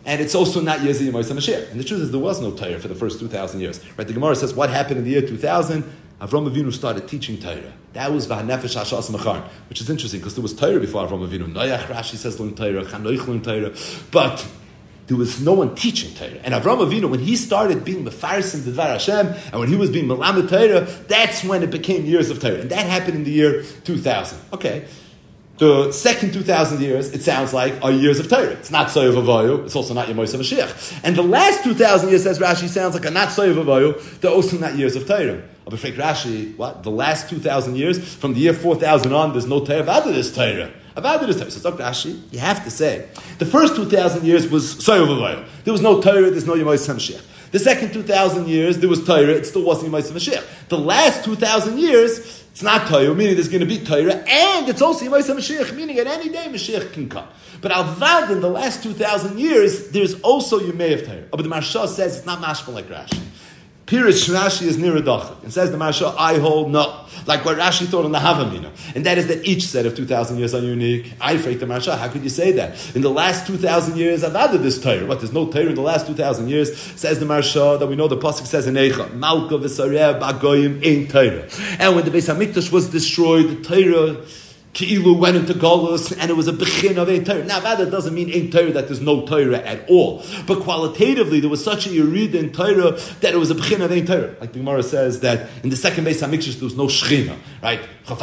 And it's also not Yezi Yemais HaMashiach. And the truth is, there was no Torah for the first two thousand years. Right? The Gemara says, what happened in the year two thousand? Avram Avinu started teaching Torah. That was V'hanefesh Hashas Machar, which is interesting, because there was Torah before Avram Avinu. Noach Rashi says, learn Torah, Chanoich learn Torah. But there was no one teaching Torah. And Avram Avinu, when he started being Mefarsim D'var Hashem, and when he was being Melamed Torah, that's when it became years of Torah. And that happened in the year two thousand. Okay. The second two thousand years, it sounds like, are years of Torah. It's not Soyev Avoyu, it's also not Yemois HaMashiach. And the last two thousand years, says Rashi, sounds like a not Soyev Avoyu, they're also not years of Torah. But for Rashi, what? The last two thousand years, from the year four thousand on, there's no Torah. Avada there's Torah. Avada there's Torah. So Doctor Rashi, you have to say, the first two thousand years was Soyev Avoyu. There was no Torah, there's no Yemois HaMashiach. The second two thousand years, there was Torah, it still wasn't Yemois HaMashiach. The last two thousand years, it's not Torah, meaning there's going to be Torah, and it's also Yemois HaMashiach, meaning at any day Mashiach can come. But Avad, in the last two thousand years, there's also Yemei of Torah. But the Maharsha says it's not mashma like Rashi. Pirish Rashi is near a dachak. And says the Maharsha, I hold no. Like what Rashi thought on the Havamina. And that is that each set of two thousand years are unique. I freak the Maharsha, how could you say that? In the last two thousand years, I've added this Torah. What, there's no Torah in the last two thousand years? Says the Maharsha, that we know the Pasuk says in Eicha, Malka v'sareh b'agoyim ein Torah. And when the Beis HaMikdash was destroyed, the Torah Ki'ilu went into Golus, and it was a bechin of Ein Torah. Now, that doesn't mean Ein Torah that there's no Torah at all. But qualitatively, there was such a Yerid in Torah that it was a bechin of Ein Torah. Like the Gemara says that in the second Beis HaMikdash, there was no Shechina, right? There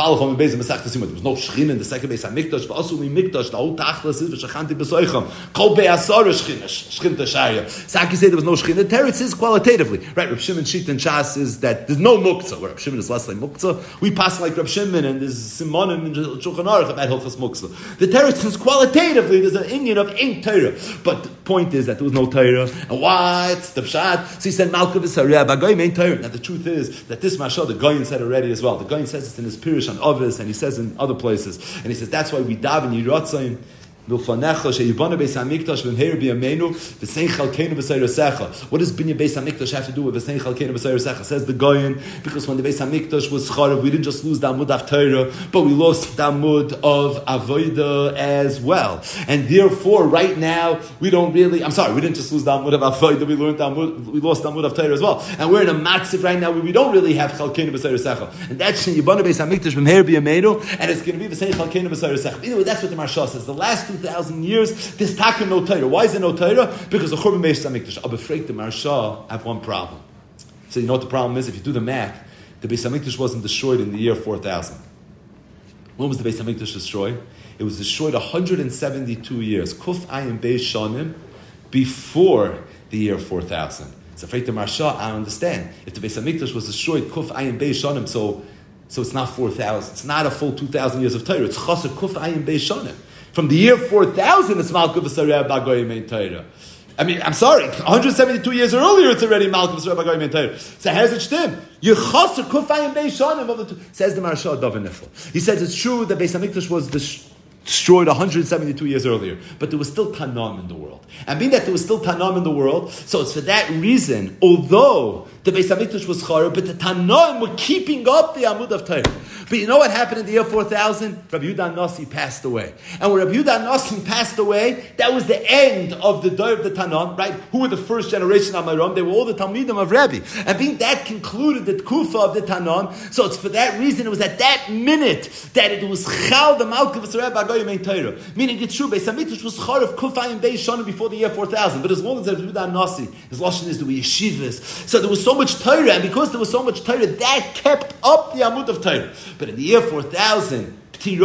was no Shechina in the second Beis HaMikdash, but also in Mikdash, the whole Tachlis is, V'shachanti b'soicham, Kol be'asara Shechina, Shechina Shaya. Saki say there was no Shechina. Teretz is qualitatively. Right, Reb Shimon Shit and Shas is that there's no Muktzah, where Reb Shimon is less like Muktzah. We pass like Reb Shimon, and there's Simonim and Shulchan Aruch about Hilchos Muktzah. The Teretz is qualitatively, there's an Indian of Ein Torah. But the point is that there was no Torah. And what? The Pshat. So he said, Malka v'sareh b'agoyim Ein Torah. Now the truth is that this Mashal, the Goyin said already as well. The Goyin says it's in his Pirish on Ovis, and he says in other places. And he says, that's why we daven Yiratzayim. What does Binya Beis HaMikdash have to do with V'sein Chalkeinu B'Sayir Secha? Says the Goyin, because when the Beis HaMikdash was Charav, we didn't just lose the Amud of Torah, but we lost the Amud of Avodah as well. And therefore, right now, we don't really, I'm sorry, we didn't just lose the Amud of Avodah, we learned the Amud, we lost the Amud of Torah as well. And we're in a matziv right now where we don't really have Chalkeinu B'Sayir Secha. And that's Yibana Beis HaMikdash B'Meir B'Yameinu, and it's going to be V'sein Chalkeinu B'Sayir Secha. Anyway, that's what the Maharsha says. The last two thousand years, this taka no Torah. Why is there no Torah? Because the Churban Beis HaMikdash. I'm afraid the Maharsha have one problem. So you know what the problem is? If you do the math, the Beis HaMikdash wasn't destroyed in the year four thousand. When was the Beis HaMikdash destroyed? It was destroyed one hundred seventy-two years. Kuf Ayin Beis Shanim, before the year four thousand. So afraid the Maharsha, I understand. If the Beis HaMikdash was destroyed, Kuf Ayin Beis Shanim, so so it's not four thousand. It's not a full two thousand years of Torah. It's Chasar Kuf Ayin Beis Shanim. From the year four thousand, it's Malka v'sareh b'agoyim Ein Torah. I mean, I'm sorry, one hundred seventy-two years earlier, it's already Malka v'sareh b'agoyim Ein Torah. So how's it stem? Yechaser kufayim beis shanim of the two. Says the Maharsha Daven Nifl. He says it's true that Beis HaMikdash was destroyed one hundred seventy-two years earlier, but there was still Tanam in the world. And being that there was still Tanam in the world, so it's for that reason, although the Beis HaMikdash was Charav, but the Tanam were keeping up the Amud of Torah. But you know what happened in the year four thousand? Rabbi Yehuda Nasi passed away. And when Rabbi Yehuda Nasi passed away, that was the end of the Dor of the Tanam, right? Who were the first generation of Mayram? They were all the Talmidim of Rabbi. And being that concluded the Kufa of the Tanam, so it's for that reason, it was at that minute that it was Chal the Malka v'Sareh b'agoyim Ein Torah. Meaning it's true, Beis HaMikdash was Charav Kufayim Beis Shanim before the year four thousand. But as long as Rabbi Yehuda Nasi, his Lashon is the yeshivas. So there was so much Torah, and because there was so much Torah, that kept up the Amud of Torah. But in the year four thousand,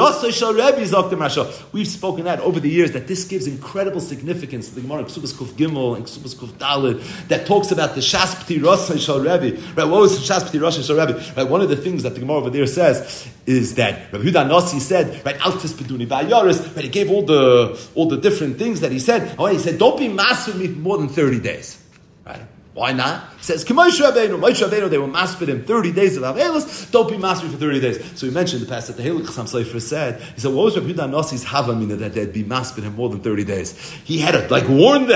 we've spoken that over the years, that this gives incredible significance to the Gemara Ksubas Kuf Gimel and Ksubas Kuf Daled, that talks about the Shas P'tirosay Shal Rebbe. Right, what was the Shas P'tirosay Shal Rebbe? Right, one of the things that the Gemara over there says is that Rabbi Yehuda Nasi said, right, Altis Peduni Ba'yaris, right, he gave all the all the different things that he said. Oh, he said, don't be mass with me for more than thirty days. Right? Why not? He says, K'moshe Rabbeinu, Moshe Rabbeinu, they were maspid him thirty days of Avelis, don't be maspid for thirty days. So we mentioned in the past that the Halakh Chassam Sefer said, he said, what was Rabbi Yehuda Nasi's Havamina that they'd be maspid him more than thirty days? He had to, like, warn them.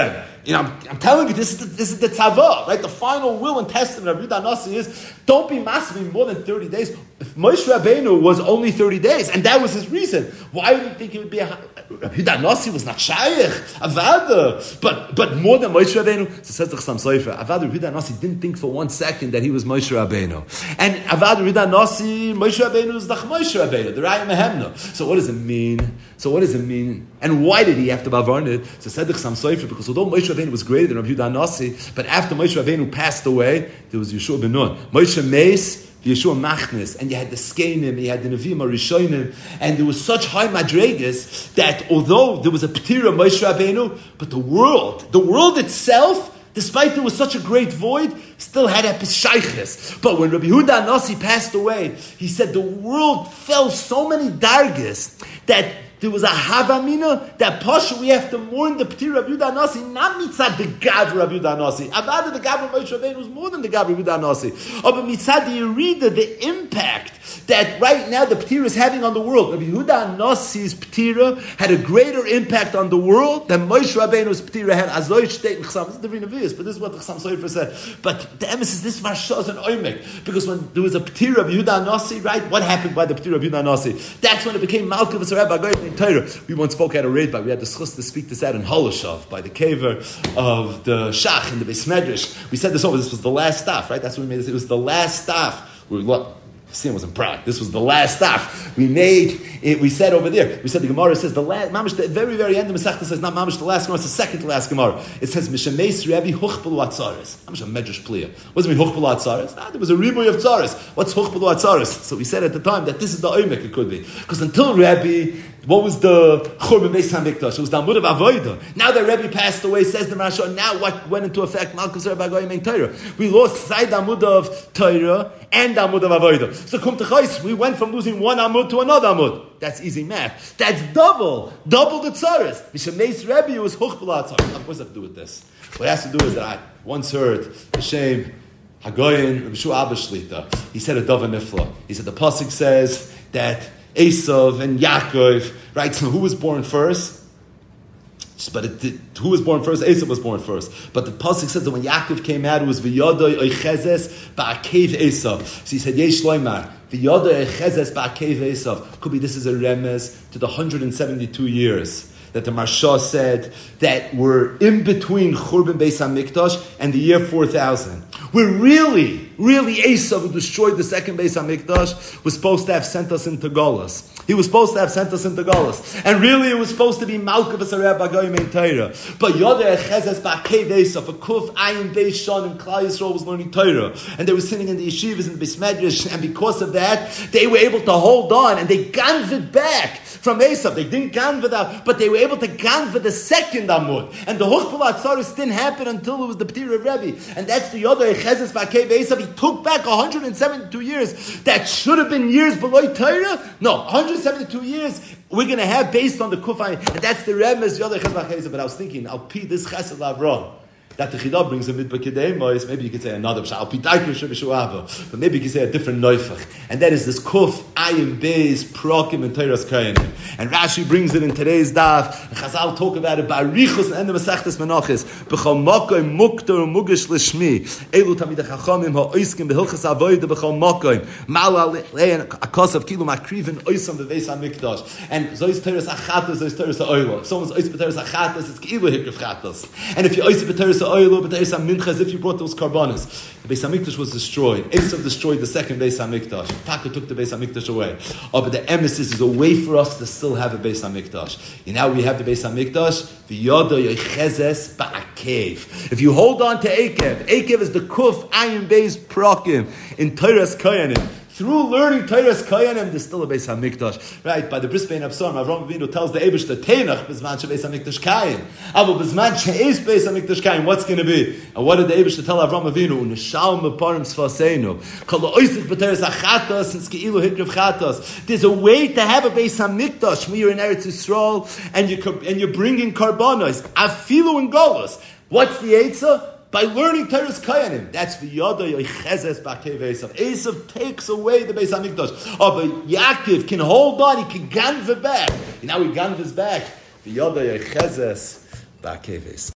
you know, I'm, I'm telling you, this is the, this is the tzava, right? The final will and testament of Yehuda Nasi is, don't be massive more than thirty days. If Moshe Rabbeinu was only thirty days, and that was his reason, why would you think it would be a... Yehuda Nasi was not shaykh, avada, but but more than Moshe Rabbeinu. So says the Chassam Sofer, avada Yehuda Nasi didn't think for one second that he was Moshe Rabbeinu. And avada Yehuda Nasi, Moshe Rabbeinu is the Moshe Rabbeinu, the Raya Mehemna. So what does it mean? So what does it mean? And why did he have to bavarn it? So said the Chassam Sofer, because although Moshe Rabbeinu was greater than Rabbi Yehuda Nasi, but after Moshe Rabbeinu passed away, there was Yeshua ben Nun. Moshe Meis, Yeshua Machnes, and you had the Skenim, you had the Nevi'im Arishonim, and there was such high madregas that although there was a P'tira Moshe Rabbeinu, but the world, the world itself, despite there was such a great void, still had a Shayches. But when Rabbi Yehuda Nasi passed away, he said the world fell so many dargas that there was a havamina that Pasha we have to mourn the P'tir Rabbi Yehuda Nasi, not mitzad the Gav Rabbi Yehuda Nasi. Avada the Gav Rabbi Moshe Rabbeinu was more than the Gav Rabbi Yehuda Nasi. But mitzad the Yerida, the impact that right now the P'tira is having on the world. Rabbi Yehuda Nasi's P'tira had a greater impact on the world than Moshe Rabbeinu's P'tira had. Azoy state in Chasam. This is the Ravina Vias, but this is what the Chasam Sofer said. But the emphasis, this Marsha is an oimek, because when there was a P'tira Rabbi Yehuda Nasi, right? What happened by the P'tira Rabbi Yehuda Nasi? That's when it became Malkav Sarab Agoy. We once spoke at a raid, but we had the schus to speak this out in Holoshav by the caver of the Shach in the Beis Medrash. We said this over. This was the last staff, right? That's what we made. This. It was the last staff. We look. Sin was in Prague. This was the last staff we made. It, we said over there. We said the Gemara says the last. Mamish, the very very end of Masechta says not Mamish the last Gemara. It's the second to last Gemara. It says Mishameis Rebbe Huchpelu Atzaris. Mamish a Medrash Pliya. What does it mean Huchpelu Atzaris? Nah, there was a riboy of Tzaris. What's Huchpelu Atzaris? So we said at the time that this is the Oimek. It could be because until Rebbe, what was the Churban Beis Hamikdash? It was the Amud of Avodah. Now that Rebbe passed away, says the Marsha. Now what went into effect? Malchus Rebbe Agoyim and Torah. We lost side Amud of Torah and Amud of Avodah. So come to Chais. We went from losing one Amud to another Amud. That's easy math. That's double. Double the tzaras. Mishameis Rebbe was Huchbala tzaras. What does that have to do with this? What it has to do is that I once heard Hashem Hagoyin Rabbi Shua Abba Shlita. He said a Dava Nifla. He said the pasuk says that Esav and Yaakov, right? So who was born first? But it did, who was born first? Esav was born first. But the pasuk says that when Yaakov came out, it was V'yadoi Oichezes Ba'akev Esav. So he said Yesh Loimar V'yadoi Oichezes Ba'akev Esav. Could be this is a remez to the one hundred seventy-two years that the Marsha said that were in between Churban Beis HaMikdash and the year four thousand. We're really, really Esav, who destroyed the second Beis HaMikdash, was supposed to have sent us into Golas. He was supposed to have sent us into Golas. And really it was supposed to be Malkav Asareh Bagoyim and Torah. But Yodeh Echezes Ba'akev Esav, a Kuf Ayin Beis Shon, and Klal Yisrael was learning Torah. And they were sitting in the yeshivas in the Beis Medrash, and because of that, they were able to hold on, and they ganved back from Esav. They didn't ganved that, but they were able to ganved the second Amud. And the Huchbala Tzaris didn't happen until it was the P'tir of Rebbe. And that's the Yodeh Echezes Ba'akev Esav. He took back one hundred seventy-two years. That should have been years below Torah. No, one hundred seventy-two years we're going to have based on the Kufay. And that's the Rebbe's Yodeh Echezes Ba'akev Esav. But I was thinking, I'll pee this Chesed Lavron. That the Chidah brings a midbar kedemos. Maybe you could say another pshat. But maybe you could say a different neufach, and that is this kuf ayin beis prokim and Torah's kayanim. And Rashi brings it in today's daf. And Chazal talk about it by Richus and the Masechtas Menachos. B'chol makom muktar umugish l'shmi. Elu tamid hachachamim ha'oiskim behilchas avodah b'chol makom. Mal alein akos of kilu makriven oisam beveis hamikdash. And zois Torah's achatas, zois Torah's ha'olah. If someone's ois b'Torah's achatas, it's kilu hikriv chatas. And if you ois b'Torah's oil, but there's some minchas if you brought those karbanas. The Beis Hamikdash was destroyed. Esav destroyed the second Beis Hamikdash. Taka took the Beis Hamikdash away. Oh, but the emphasis is a way for us to still have a Beis Hamikdash. And now we have the Beis Hamikdash. V'yodo yochezes ba'akev. If you hold on to Akev, Akev is the kuf ayin beis prokim in Torah's kayanim. Through learning Torah's Kayanim, there's still a Beis HaMikdash. Right, by the Bris Bein Absarim, Avram Avinu tells the Eibush the Teinach, Bizman She Beis HaMikdash Kayim. Avo Bizman She Eis Beis HaMikdash Kayim, what's going to be? And what did the Eibush tell Avram Avinu? Unishal Meparim Sfaseinu. Kol Oisik B'Teres HaChatas, and Skeilu Hikriv Chatas. There's a way to have a Beis HaMikdash when you're in Eretz Yisrael, and you're, and you're bringing karbanos. Afilu and Golos. What's the Eitzah? By learning Torah's Kayanim. That's the Yodeh Yochezes Ba'akev Esav. Esav takes away the Beis HaMikdash. Oh, but Yaakov can hold on, he can ganv it back. And now he ganv his back. The Yodeh Yochezes Ba'akev Esav.